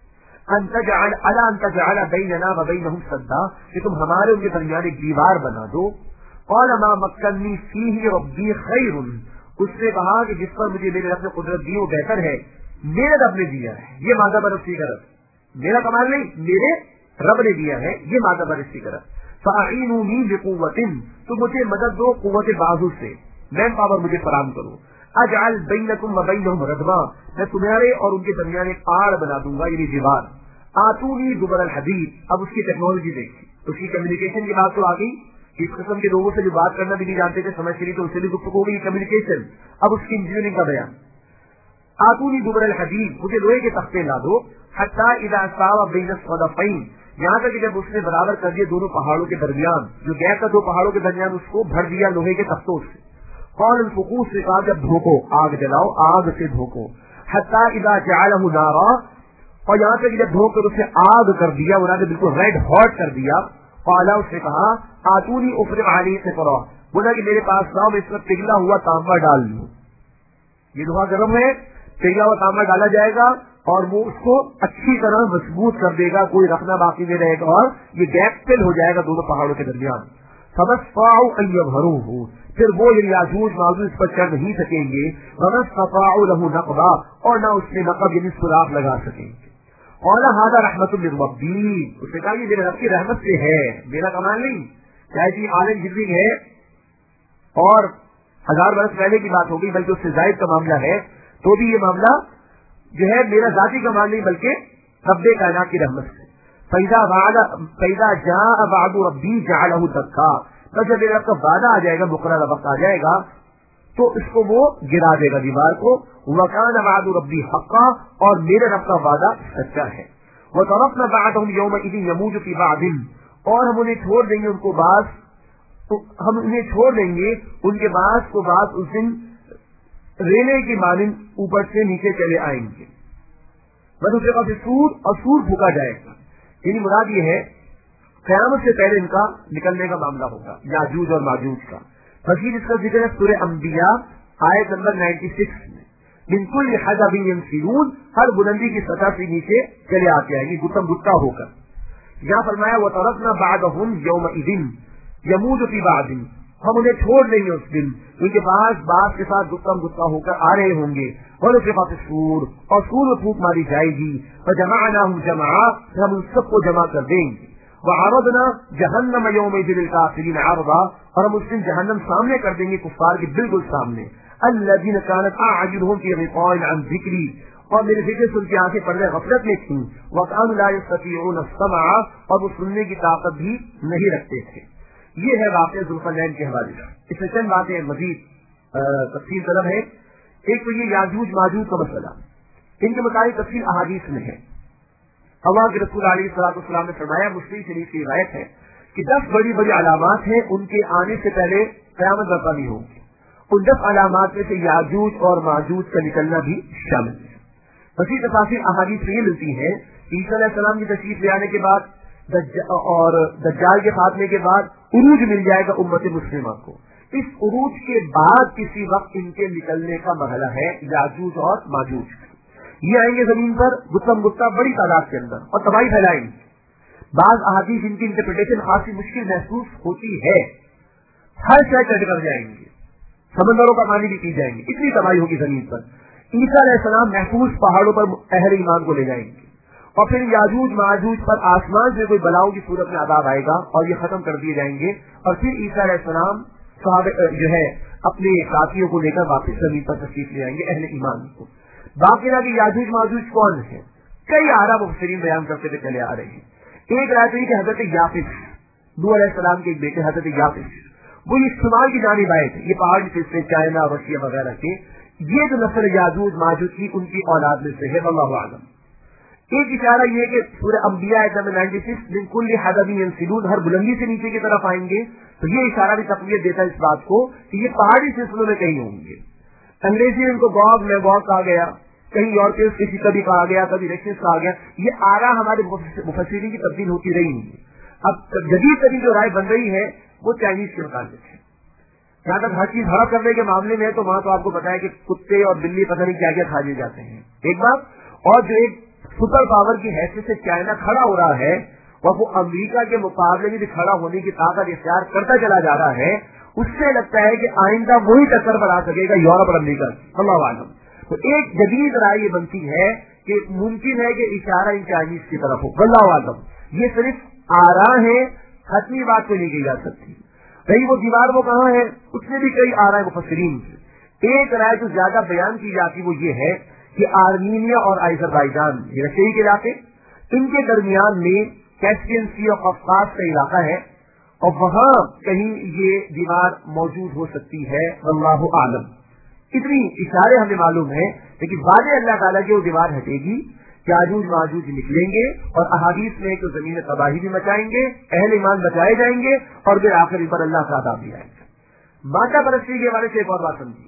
ان تجعل بیننا وبینہم سدا، کہ تم ہمارے ان کے درمیان ایک دیوار بنا دو۔ قال ما مکنی فیہ ربی خیر، اس نے کہا کہ جس پر مجھے میرے رب نے قدرت دی وہ بہتر ہے، میرے رب نے دیا ہے، یہ مادہ برسی کا رب، میرا کمال نہیں، میرے رب نے دیا ہے، یہ مادہ برسی کا رب۔ فاعینونی بقوۃ، تو مجھے مدد دو قوت بازو سے، مین پاور مجھے فراہم کرو۔ اجعل بینکم وبینہم ردما، میں تمہارے اور ان کے درمیان ایک آڑ بنا دوں گا یعنی دیوار۔ آتونی زبر الحدید، اب اس کی ٹیکنالوجی دیکھی، اس کی کمیونیکیشن کی بات تو آ گئی، اس قسم کے لوگوں سے جو بات کرنا بھی نہیں جانتے تھے سمجھتے نہیں تو اس سے بھی گفتگو ہوگی کمیونیکیشن، اب اس کی انجینئرنگ کا بیان۔ آتونی زبر الحدید، مجھے لوہے کے تختے لا دو، حتی اذا ساوى بین الصدفین، یہاں تک کہ جب اس نے برابر کر دیا دونوں پہاڑوں کے درمیان، جو گیپ تھا دو پہاڑوں کے درمیان، اس کو بھر دیا لوہے کے تختوں سے۔ قال الفقوس سے کہا جب دھوکو، آگ جلاؤ، آگ سے دھوکو۔ حتی اذا جعلہ نارا، اور یہاں تک جب دھو کر اسے آگ کر دیا، انہوں نے بالکل ریڈ ہاٹ کر دیا۔ قال اس نے کہا آتونی افرغ علیہ سفرا، بولا کہ میرے پاس لاؤ، میں اس میں پگھلا ہوا تانبا ڈال لوں، یہ لوہا گرم ہے، پگھلا ہوا تانبا ڈالا جائے گا اور وہ اس کو اچھی طرح مضبوط کر دے گا، کوئی رکھنا باقی نہیں رہے گا، اور یہ گیپ فل ہو جائے گا دونوں پہاڑوں کے درمیان۔ فَمَسْتَطَاعُوا أَن يَظْهَرُوهُ، پھر وہ یعنی یاجوج ماجوج اس پر چڑھ نہیں سکیں گے، وَمَسْتَطَاعُوا لَهُ نَقْبًا، اور نہ اس میں نقب یعنی سوراخ لگا سکیں گے۔ قَالَ هَذَا رَحْمَةٌ مِّن رَّبِّي، اس نے کہا یہ میرے رب کی رحمت سے ہے، میرا کمال نہیں، چاہے جی عالم جبری ہے اور 1000 برس پہلے کی بات ہوگی بلکہ اس سے زائد کا معاملہ ہے، تو بھی یہ معاملہ جو ہے میرا ذاتی کمال نہیں بلکہ رب کائنات کی رحمت سے۔ فَإِذَا جَاءَ وَعْدُ رَبِّي جَعَلَهُ دَكًّا، تو جب میرا کا وعدہ آ جائے گا، مقررہ وقت آ جائے گا تو اس کو وہ گرا دے گا دیوار کو۔ وَكَانَ وَعْدُ رَبِّي حَقًّا، اور میرے رب کا وعدہ سچا ہے۔ وَتَرَكْنَا بَعْضَهُمْ يَوْمَئِذٍ يَمُوجُ فِي بَعْضٍ، اور ہم انہیں چھوڑ دیں گے ان کو بعض، ہم انہیں چھوڑ دیں گے ان کے بعض کو بعض اس دن ریلے کی مانند اوپر سے نیچے چلے آئیں گے، بس اس کے بعد سور اور سور پھونکا جائے گا، یعنی مراد یہ ہے قیامت سے پہلے ان کا نکلنے کا معاملہ ہوگا، یاجوج اور ماجوج کا۔ مزید اس کا ذکر ہے سورہ انبیاء آیت نمبر 96 میں، من کل حدب ینسلون، ہر بلندی کی سطح سے نیچے چلے آتے ہیں، گتم گتا ہو کر۔ یہاں فرمایا وَتَرَكْنَا بَعْضَهُمْ يَوْمَئِذٍ يَمُوجُ فِي بَعْضٍ، ہم انہیں چھوڑ دیں گے اس دن، ان کے پاس باپ کے ساتھ گتا گتا ہو کر آ رہے ہوں گے، اور اس کے پاس سور اور سور میں پھونک ماری جائے گی، اور جمعناہم جمعا، ہم ان سب کو جمع کر دیں گے، وعرضنا جہنم یومئذ للکافرین عرضا، اور ہم اس دن جہنم سامنے کر دیں گے کفار کے بالکل سامنے، الذین کانت اعینہم فی غطاء عن ذکری، اور میرے ذکر سے ان کی آنکھیں پردے غفلت میں تھیں، وکانوا لا یستطیعون السمع، اور وہ سننے کی طاقت بھی نہیں رکھتے تھے۔ یہ ہے واقعہ ذوالقرنین کے حوالے سے۔ اس میں چند باتیں مزید تفصیل طلب ہے۔ ایک تو یہ یاجوج ماجوج کا مسئلہ، ان کے متعلق تفصیل احادیث میں ہے۔ اللہ کے رسول علیہ الصلوۃ والسلام نے فرمایا، مسلم شریف کی روایت ہے کہ 10 بڑی بڑی علامات ہیں، ان کے آنے سے پہلے قیامت برپا نہیں ہوگی۔ ان 10 علامات میں سے یاجوج اور ماجوج کا نکلنا بھی شامل ہے۔ مزید تفاصیل احادیث سے یہ ملتی ہے کہ عیسیٰ علیہ السلام کی تشریف لے آنے کے بعد اور دجال کے خاتمے کے بعد عروج مل جائے گا امت مسلمہ کو۔ اس عروج کے بعد کسی وقت ان کے نکلنے کا مرحلہ ہے یاجوج اور ماجوج۔ یہ آئیں گے زمین پر گتم گتا بڑی تعداد کے اندر اور تباہی پھیلائیں گے۔ بعض احادیث ان کی انٹرپریٹیشن خاصی مشکل محسوس ہوتی ہے، ہر شے چڑھ کر جائیں گے، سمندروں کا پانی بھی پی جائیں گے، اتنی تباہی ہوگی زمین پر۔ عیسیٰ علیہ السلام محفوظ پہاڑوں پر اہل ایمان کو لے جائیں گے، اور پھر یاجوج ماجوج پر آسمان سے کوئی بلاؤں کی صورت میں عذاب آئے گا اور یہ ختم کر دیے جائیں گے، اور پھر عیسیٰ علیہ السلام جو ہے اپنے ساتھیوں کو لے کر واپس زمین پر تشریف لے آئیں گے اہل ایمان کو۔ باقی رہا کہ یاجوج ماجوج کون ہے، کئی آرا مفسرین بیان کرتے ہوئے چلے آ رہے ہیں۔ ایک رائے تو یہ کہ حضرت یافس، نوح علیہ السلام کے ایک بیٹے حضرت یافس، وہ یہ شمال کی جانب آئے تھے، یہ پہاڑی سلسلے چائنا رشیا وغیرہ کے، یہ جو نسل یاجوج ماجوج کی ان کی اولاد میں سے ہے، واللہ اعلم۔ ایک اشارہ یہ کہ سورہ انبیاء آیت نمبر 96 من کل حدب ینسلون، ہر بلندی سے نیچے کی طرف آئیں گے، تو یہ اشارہ بھی تقویت دیتا ہے اس بات کو کہ یہ پہاڑی سلسلوں میں کہیں ہوں گے۔ انگریزی میں ان کو گوگ میگوگ کہا گیا، کہیں یورپی کسی کا بھی کہا گیا، کبھی رشین کہا گیا، یہ آرا ہمارے مفسرین کی تبدیل ہوتی رہی ہے۔ اب جدید ترین جو رائے بن رہی ہے وہ چائنیز کے متعلق ہے۔ جہاں تک ہر چیز ہڑپ کرنے کے معاملے میں ہے تو وہاں تو آپ کو پتا ہے کہ کتے اور بلی پتہ نہیں کیا کیا کھا لیے جاتے ہیں، ایک بات، اور جو ایک سپر پاور کی حیثیت سے چائنا کھڑا ہو رہا ہے اور وہ امریکہ کے مقابلے میں بھی کھڑا ہونے کی طاقت اختیار کرتا چلا جا رہا ہے، اس سے لگتا ہے کہ آئندہ وہی ٹکر پر آ سکے گا یورپ اور امریکہ، اللہ عالم۔ تو ایک جدید رائے یہ بنتی ہے کہ ممکن ہے کہ اشارہ ان چائنیز کی طرف ہو، اللہ عالم۔ یہ صرف آرا ہے، حتمی بات تو نہیں کی جا سکتی۔ رہی وہ دیوار وہ کہاں ہے، اس میں بھی کئی آرا مفسرین سے۔ ایک رائے جو زیادہ بیان کی جاتی وہ یہ ہے کہ آرمینیا اور آذربائیجان یہ رشیائی کے علاقے، ان کے درمیان میں کیسپین سی اور قفقاز کا علاقہ ہے، اور وہاں کہیں یہ دیوار موجود ہو سکتی ہے، واللہ عالم۔ اتنی اشارے ہمیں معلوم ہے، لیکن بعد اللہ تعالیٰ کی وہ دیوار ہٹے گی، یاجوج ماجوج نکلیں گے، اور احادیث میں کہ زمین تباہی بھی مچائیں گے، اہل ایمان بچائے جائیں گے، اور پھر آخر پر اللہ کا عذاب بھی آئے گا۔ مادہ پرستی کے حوالے سے ایک اور بات سمجھیے،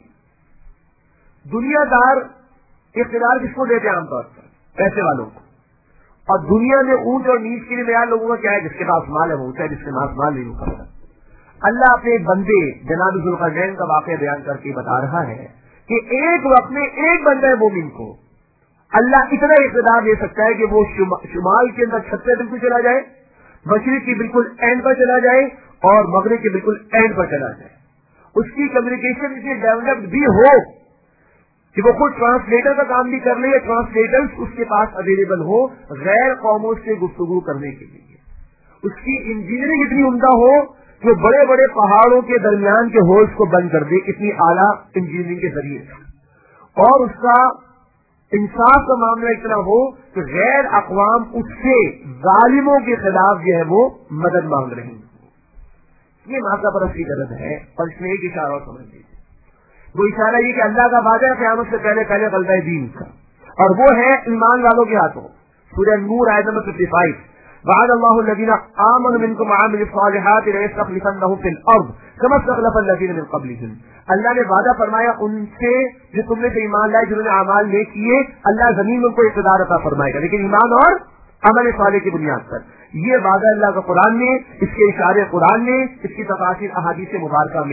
دنیا دار اقتدار کس کو دیتے ہیں عام طور پر؟ پیسے والوں کو، اور دنیا میں اونچ اور نیچ کے لیے معیار لوگوں کا کیا ہے؟ جس کے پاس مال ہے وہ اونچا ہے، جس کے پاس مال نہیں وہ کم ہے۔ اللہ اپنے بندے جناب ذوالقرنین کا واقعہ بیان کر کے بتا رہا ہے کہ ایک وقت میں ایک بندہ مومن کو اللہ اتنا اقتدار دے سکتا ہے کہ وہ شمال کے اندر چھت پہ بالکل چلا جائے، مشرق کی بالکل اینڈ پر چلا جائے، اور مغرب کے بالکل اینڈ پر چلا جائے۔ اس کی کمیونیکیشن اتنی ڈیولپڈ بھی ہو کہ وہ خود ٹرانسلیٹر کا کام بھی کر لے، یا ٹرانسلیٹرز اس کے پاس اویلیبل ہو غیر قوموں سے گفتگو کرنے کے لیے۔ اس کی انجینئرنگ اتنی عمدہ ہو کہ بڑے بڑے پہاڑوں کے درمیان کے ہولز کو بند کر دے، اتنی اعلیٰ انجینئرنگ کے ذریعے سے، اور اس کا انصاف کا معاملہ اتنا ہو کہ غیر اقوام اس سے ظالموں کے خلاف جو ہے وہ مدد مانگ رہی ہیں۔ یہ مادہ پرستی کی غرض ہے، اور اس میں ایک اشارہ سمجھ لیجیے، وہ اشارہ یہ کہ اللہ کا وعدہ ہے قیامت سے پہلے غلبہ دین کا، اور وہ ہے ایمان والوں کے ہاتھوں۔ سورہ نور آیت نمبر 55، وعد اللہ الذین آمنوا منکم وعملوا الصالحات لیستخلفنہم فی الارض کما استخلف الذین من قبلہم۔ اللہ نے وعدہ فرمایا ان سے جو تم نے سے ایمان لائے، جنہوں نے اعمال نیک کیے، اللہ زمین میں ان کو اقتدار عطا فرمائے گا، لیکن ایمان اور عمل صالح کی بنیاد پر۔ یہ وعدہ اللہ کا قرآن نے، اس کے اشارے قرآن نے، اس کی تفاصیل احادیث مبارکہ میں۔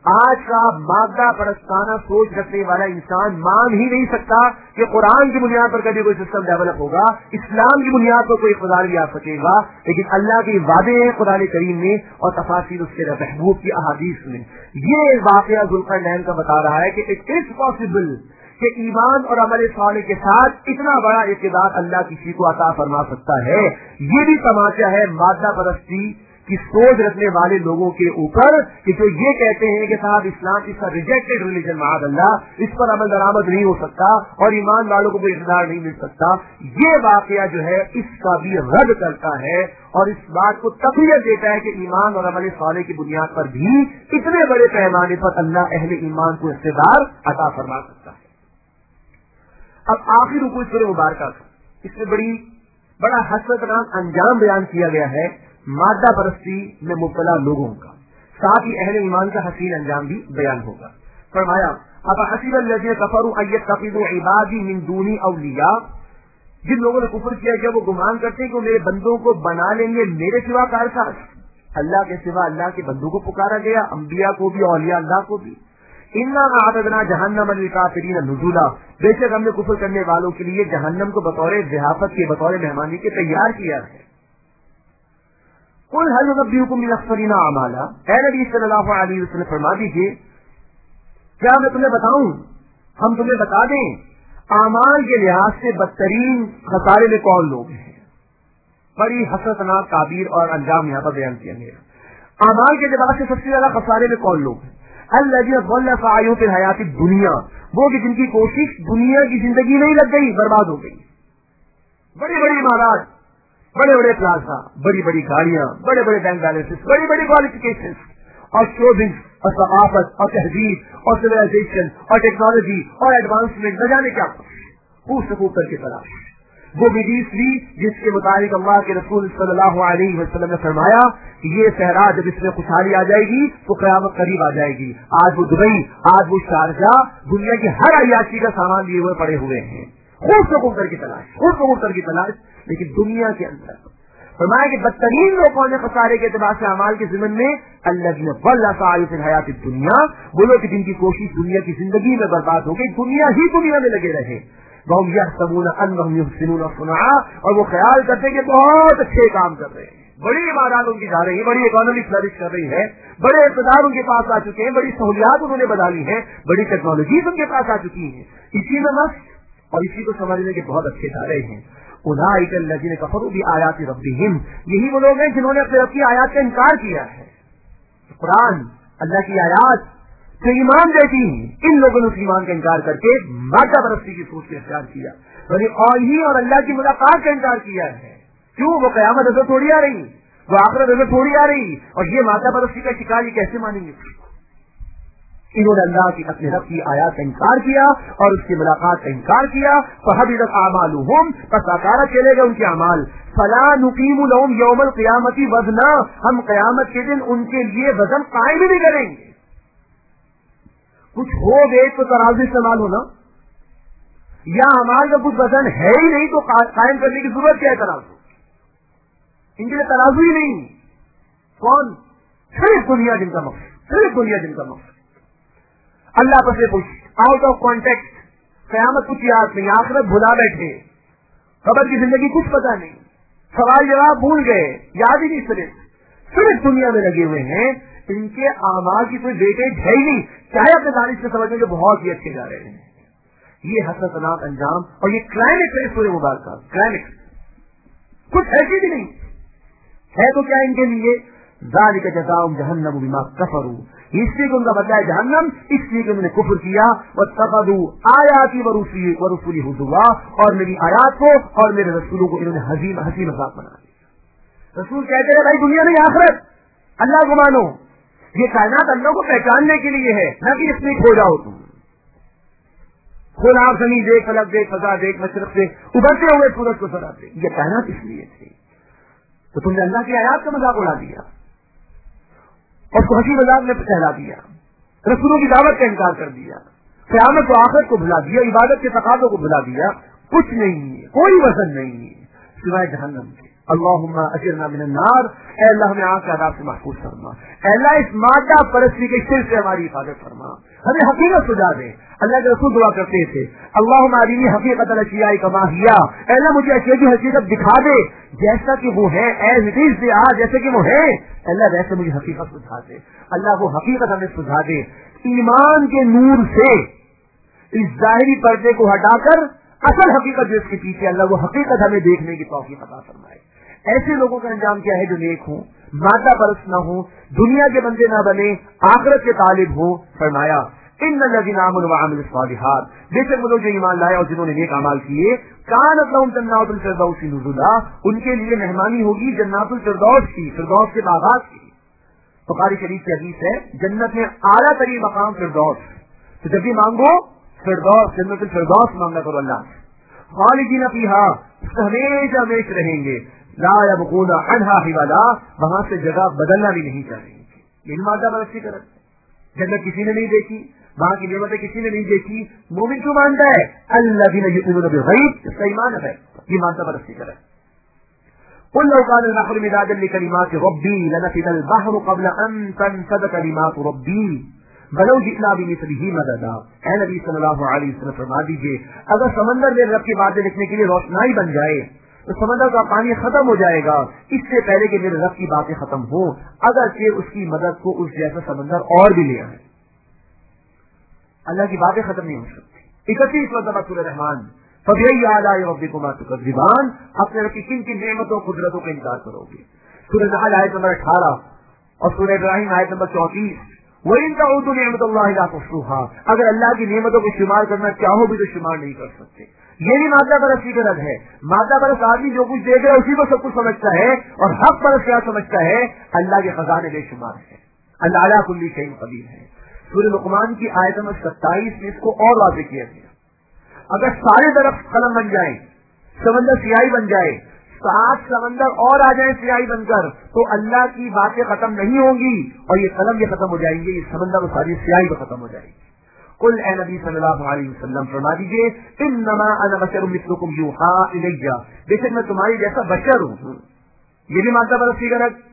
آج کا مادہ پرستانہ سوچ رکھنے والا انسان مان ہی نہیں سکتا کہ قرآن کی بنیاد پر کبھی کوئی سسٹم ڈیولپ ہوگا، اسلام کی بنیاد پر کوئی اقتدار بھی آ سکے گا، لیکن اللہ کے وعدے ہیں قرآن کریم میں اور تفاصیل اس کے محبوب کی احادیث میں۔ یہ واقعہ ذوالقرنین کا بتا رہا ہے کہ اٹ از پاسبل کہ ایمان اور عمل صالح کے ساتھ اتنا بڑا اقتدار اللہ کسی کو عطا فرما سکتا ہے۔ یہ بھی تماشا ہے مادہ پرستی کی سوچ رکھنے والے لوگوں کے اوپر کہ جو یہ کہتے ہیں کہ صاحب اسلام اس کا ریجیکٹڈ ریلیجن، معاذ اللہ، اس پر عمل درآمد نہیں ہو سکتا اور ایمان والوں کو کوئی اقتدار نہیں مل سکتا۔ یہ واقعہ جو ہے اس کا بھی رد کرتا ہے اور اس بات کو تقویت دیتا ہے کہ ایمان اور عمل صالح کی بنیاد پر بھی اتنے بڑے پیمانے پر اللہ اہل ایمان کو اقتدار عطا فرما سکتا ہے۔ اب آخر رکوع سورہ مبارکہ اس میں بڑا حسرتناک انجام بیان کیا گیا ہے مادہ پرستی میں مبتلا لوگوں کا، ساتھ ہی اہل ایمان کا حسین انجام بھی بیان ہوگا۔ فرمایا افحسب الذین کفروا ان یتخذوا عبادی من دونی اولیاء، جن لوگوں نے کفر کیا کہ وہ گمان کرتے ہیں کہ میرے بندوں کو بنا لیں گے میرے سوا کارساز، اللہ کے سوا اللہ کے بندوں کو پکارا گیا، انبیاء کو بھی، اولیاء اللہ کو بھی۔ انا اعتدنا جہنم للکافرین نزلا، بے شک ہم نے کفر کرنے والوں کے لیے جہنم کو بطور ضیافت کے، بطور مہمانی کے تیار کیا ہے۔ قل هل ننبئکم بالاخسرین اعمالا، اے نبی صلی اللہ علیہ وسلم فرما دیجیے کیا میں تمہیں بتاؤں، ہم تمہیں بتا دیں اعمال کے لحاظ سے بدترین خسارے میں کون لوگ ہیں۔ بڑی حسرتناک تعبیر اور انجام یہاں پر بیان کیا گیا۔ اعمال کے لحاظ سے سب سے زیادہ خسارے میں کون لوگ ہیں؟ الذین ضل سعیہم فی الحیاۃ الدنیا، وہ کہ جن کی کوشش دنیا کی زندگی میں ہی لگ گئی، برباد ہو گئی۔ بڑی بڑی عمارات، بڑے بڑے پلازا، بڑی بڑی گاڑیاں، بڑے بڑے بینک بیلنس، بڑی بڑی کوالیفیکیشن اور شوبنگ اور ثقافت اور تہذیب اور سویلائزیشن اور ٹیکنالوجی اور ایڈوانسمنٹ، نہ جانے کیا خوب سے خوب کر کے تلاش۔ وہ بدیس لی جس کے مطابق اللہ کے رسول صلی اللہ علیہ وسلم نے فرمایا کہ یہ صحرا جب اس میں خوشحالی آ جائے گی تو قیامت قریب آ جائے گی۔ آج وہ دبئی، آج وہ شارجہ، دنیا کی ہر عیاشی کا سامان لیے ہوئے پڑے ہوئے ہیں، خوب سے خوب کر کی تلاش، خوب سے خوب کر کی تلاش، لیکن دنیا کے اندر فرمایا کہ بدترین لوگوں نے خسارے کے اعتبار سے اعمال کے ضمن میں الذین ضل سعیہم فی الحیاۃ الدنیا، وہ لوگ جن کی کوشش دنیا کی زندگی میں برباد ہو گئی، دنیا میں لگے رہے، وہم یحسبون انہم یحسنون صنعا، اور وہ خیال کرتے کہ بہت اچھے کام کر رہے ہیں، بڑی عمارات ان کی جا رہی ہے، بڑی اکانومی فلرش کر رہی ہے، بڑے اقتدار ان کے پاس آ چکے ہیں، بڑی سہولیات انہوں نے بنا لی ہیں، بڑی ٹیکنالوجیز ان کے پاس آ چکی ہیں، اسی میں مست اور اسی کو سمجھنے کے بہت اچھے جا رہے ہیں۔ اولئک الذین کفروا بآیات ربہم، یہی وہ لوگ ہیں جنہوں نے اپنے رب کی آیات کا انکار کیا ہے۔ قرآن اللہ کی آیات جو ایمان دیتی ہیں، ان لوگوں نے اس ایمان کا انکار کر کے مادہ پرستی کی سوچ کا اختیار کیا، یعنی اور اللہ کی ملاقات کا انکار کیا ہے۔ کیوں؟ وہ قیامت نظر تھوڑی آ رہی، وہ آخرت نظر تھوڑی آ رہی، اور یہ مادہ پرستی کا شکار یہ کیسے مانیں گے؟ انہوں نے اللہ کی اپنے رب کی آیات کا انکار کیا اور اس کی ملاقات کا انکار کیا، فحبطت اعمالهم، پس آکارا چلے گئے ان کے اعمال، فلا نقیم لهم یوم القیامت وزنا، ہم قیامت کے دن ان کے لیے وزن قائم ہی نہیں کریں گے۔ کچھ ہو گئے تو ترازو استعمال ہونا، یا اعمال کا کچھ وزن ہے ہی نہیں تو قائم کرنے کی ضرورت کیا ہے؟ ترازو، ان کے لیے ترازو ہی نہیں۔ کون؟ صرف دنیا جن کا مقصد، صرف دنیا جن کا مقصد، اللہ پر سے پوچھ، آؤٹ آف کانٹیکٹ، قیامت کچھ یاد نہیں، آخرت بھلا بیٹھے، قبر کی زندگی کچھ پتا نہیں، سوال جواب بھول گئے، یاد ہی نہیں، صرف دنیا میں لگے ہوئے ہیں۔ ان کے اعمال کی کوئی ویٹیج ہے ہی نہیں، چاہے اپنے دانش سے سمجھیں کہ بہت ہی اچھے جا رہے ہیں۔ یہ حسرتناک انجام اور یہ کلائمیکس ہے سورہ مبارکہ، کلائمیکس کچھ ایسی بھی نہیں ہے تو کیا ان کے لیے ذالک جزاؤہم جہنم بما کفروا، اس لیے کہ ان کا بدلہ ہے جہنم، اس لیے کہ انہوں نے کفر کیا، واتخذوا آیاتی ورسلی ہزوا، اور میری آیات کو اور میرے رسولوں کو انہوں نے ہنسی مذاق بنا دیا۔ رسول کہتے ہیں بھائی دنیا میں آخرت، اللہ کو مانو، یہ کائنات اللہ کو پہچاننے کے لیے ہے، نہ کہ اس میں کھو جاؤ تم۔ کھولا زمین دیکھ، فلک دیکھ، فضا دیکھ، مشرق سے ابھرتے ہوئے سورج کو سرا دے، یہ کائنات اس لیے تھی۔ تو تم نے اللہ کی آیات کا مذاق اڑا دیا اور اس کو ہنسی مذاق میں پھیلا دیا، رسولوں کی دعوت کا انکار کر دیا، قیامت و آخرت کو بھلا دیا، عبادت کے تقاضوں کو بھلا دیا، کچھ نہیں ہے، کوئی وزن نہیں ہے سوائے جہنم کے۔ اللہم اجرنا من النار، اے اللہ ہمیں آگ کے عذاب سے محفوظ فرما، اے اللہ اس مادہ پرستی کے شر سے ہماری حفاظت فرما، ہمیں حقیقت سجا دے۔ اللہ کے رسول دعا کرتے تھے اللہم ارینی حقیقت الاشیاء کما ہی، اے اللہ مجھے اشیاء کی حقیقت دکھا دے جیسا کہ وہ ہے، ایز اٹ از، جیسے کہ وہ ہے، اللہ ویسے مجھے حقیقت سجھا دے، اللہ وہ حقیقت ہمیں سجھا دے۔ ایمان کے نور سے اس ظاہری پردے کو ہٹا کر اصل حقیقت جو اس کے پیچھے، اللہ وہ حقیقت ہمیں دیکھنے کی توفیق عطا فرمائے۔ ایسے لوگوں کا انجام کیا ہے جو نیک ہوں، مادہ پرست نہ ہوں، دنیا کے بندے نہ بنے، آخرت کے طالب ہوں۔ فرمایا ان الذین آمنوا وعملوا الصالحات، بے شک وہ لوگ جو ایمان لائے اور جنہوں نے نیک اعمال کیے، کانت لہم جنات الفردوس نزلا، ان کے لیے مہمانی ہوگی جنات الفردوس کی، فردوس کے باغات کی۔ بخاری شریف کی حدیث ہے جنت میں اعلیٰ ترین مقام فردوس، تو جب بھی مانگو فردوس، جنت الفردوس مانگا کرو اللہ سے۔ خالدین فیہا، ہمیشہ ہمیشہ رہیں گے، لا یبغون عنہا حولا، وہاں سے جگہ بدلنا بھی نہیں چاہیں گے۔ یہ مادہ پرستی کا رد ہے، جنت کسی نے نہیں دیکھی، وہاں کی نعمتیں کسی نے نہیں دیکھی، مومن کیوں مانتا ہے؟ الذین یؤمنون بالغیب، اس کا ایمان ہے، یہ مادہ پرستی کا رد۔ قل لو كان البحر مدادا لكلمات ربي لنفد البحر قبل ان تنفد كلمات ربي ولو جئنا بمثله مددا۔ اے نبی صلی اللہ علیہ وسلم فرما دیجئے اگر سمندر میں رب کی باتیں لکھنے کے لیے روشنائی بن جائے تو سمندر کا پانی ختم ہو جائے گا اس سے پہلے کہ میرے رب کی باتیں ختم ہوں، اگر پھر اس کی مدد کو اس جیسا سمندر اور بھی لے آئے۔ اللہ کی باتیں ختم نہیں ہو سکتی۔ 31 مرتبہ سورہ رحمان، فَبِأَيِّ آلَاءِ رَبِّكُمَا تُكَذِّبَانِ، اپنے رب کی کن کن نعمتوں قدرتوں کا انکار کرو گے۔ سورہ نحل آیت نمبر 18 اور سورہ ابراہیم آیت نمبر 34، وَإِن تَعُدُّوا نِعْمَتَ اللَّهِ لَا تُحْصُوهَا، اگر اللہ کی نعمتوں کو شمار کرنا چاہو بھی تو شمار نہیں کر سکتے۔ یہ بھی مادہ پرستی کا رد ہے۔ مادہ پرست آدمی جو کچھ دیکھ رہا ہے اسی کو سب کچھ سمجھتا ہے، اور حق پرست کیا سمجھتا ہے؟ اللہ کے خزانے بے شمار ہے، اللہ علی کل شیء قدیر ہے۔ سورہ لقمان کی آیت نمبر 27 میں اس کو اور واضح کیا گیا۔ اگر سارے درخت قلم بن جائیں، سمندر سیاہی بن جائے، 7 سمندر اور آ جائیں سیاہی بن کر، تو اللہ کی باتیں ختم نہیں ہوں گی اور یہ قلم بھی ختم ہو جائیں گے، یہ سمندر اور ساری سیاہی بھی ختم ہو جائے گی۔ قل اے نبی صلی اللہ علیہ وسلم فرما دیجئے انما انا بشر مثلکم یوحا الی، بے شک میں تمہاری جیسا بشر ہوں۔ یہ بھی مادہ پرستی کا رد،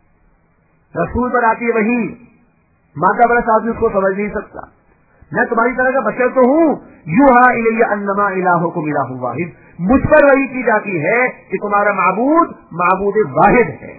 رسول پر آتی ہے وحی، مادہ پرست آدمی اس کو سمجھ نہیں سکتا۔ میں تمہاری طرح کا بشر تو ہوں، یوحا الی انما الہکم الہ واحد، مجھ پر وحی کی جاتی ہے کہ تمہارا معبود معبود واحد ہے۔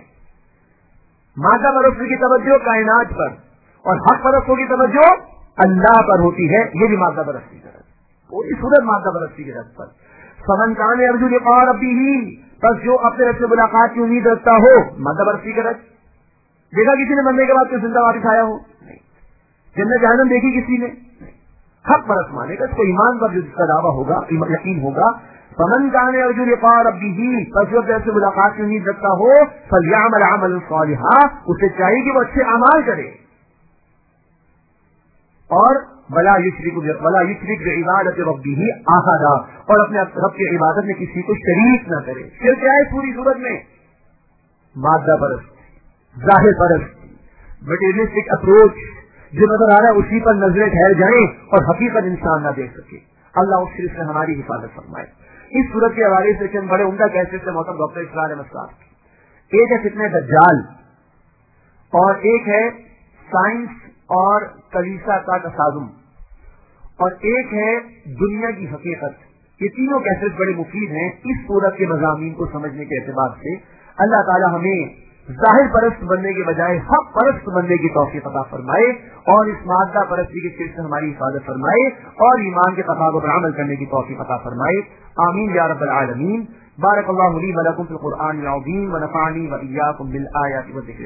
مادہ پرستی کی توجہ کائنات پر اور حق پرستوں کی توجہ اللہ پر ہوتی ہے، یہ بھی مادہ پرستی کا رد، پوری صورت مادہ پرستی کے رد پر۔ فمن کان یرجو لقاء ربہ، بس جو اپنے رب سے ملاقات کی امید رکھتا ہو، مادہ پرستی کا رد۔ دیکھا کسی نے مرنے کے بعد کوئی زندہ واپس آیا ہو؟ نہیں۔ جنت جہنم دیکھی کسی نے؟ نہیں۔ حق پرست مانے گا، اس کو ایمان پر جس کا دعویٰ ہوگا، یقین ہوگا۔ فمن کان یرجو لقاء ربہ، بس جو اپنے رب سے ملاقات کی امید رکھتا ہو، فلیعمل عملا صالحا، اسے چاہیے کہ وہ اچھے اعمال کرے، اور ولا یشرک بعبادت ربہ احدا، اور اپنے رب کی عبادت میں کسی کو شریک نہ کرے۔ پھر کیا ہے پوری صورت میں؟ مادہ پرست، ظاہر پرست، مٹیریلسٹک اپروچ، جو نظر آ رہا ہے اسی پر نظریں ٹھہر جائیں اور حقیقت انسان نہ دیکھ سکے۔ اللہ اس شرک سے ہماری حفاظت فرمائے۔ اس صورت کے حوالے سے چند بڑے عمدہ کیسے سے محترم ڈاکٹر اسرار احمد صاحب، ایک ہے فتنہ دجال اور ایک ہے سائنس اور کلیسا کا تصادم، اور ایک ہے دنیا کی حقیقت۔ یہ تینوں کیسٹ بڑے مفید ہیں اس صورت کے مضامین کو سمجھنے کے اعتبار سے۔ اللہ تعالی ہمیں ظاہر پرست بننے کے بجائے حق پرست بننے کی توفیق عطا فرمائے، اور اس مادہ پرستی کے شرک سے ہماری حفاظت فرمائے، اور ایمان کے تقاضوں پر عمل کرنے کی توفیق عطا فرمائے۔ آمین یا رب العالمین۔ بارک اللہ لی و لکم فی القرآن العظیم ونفعنی و ایاکم بالآیات والذکر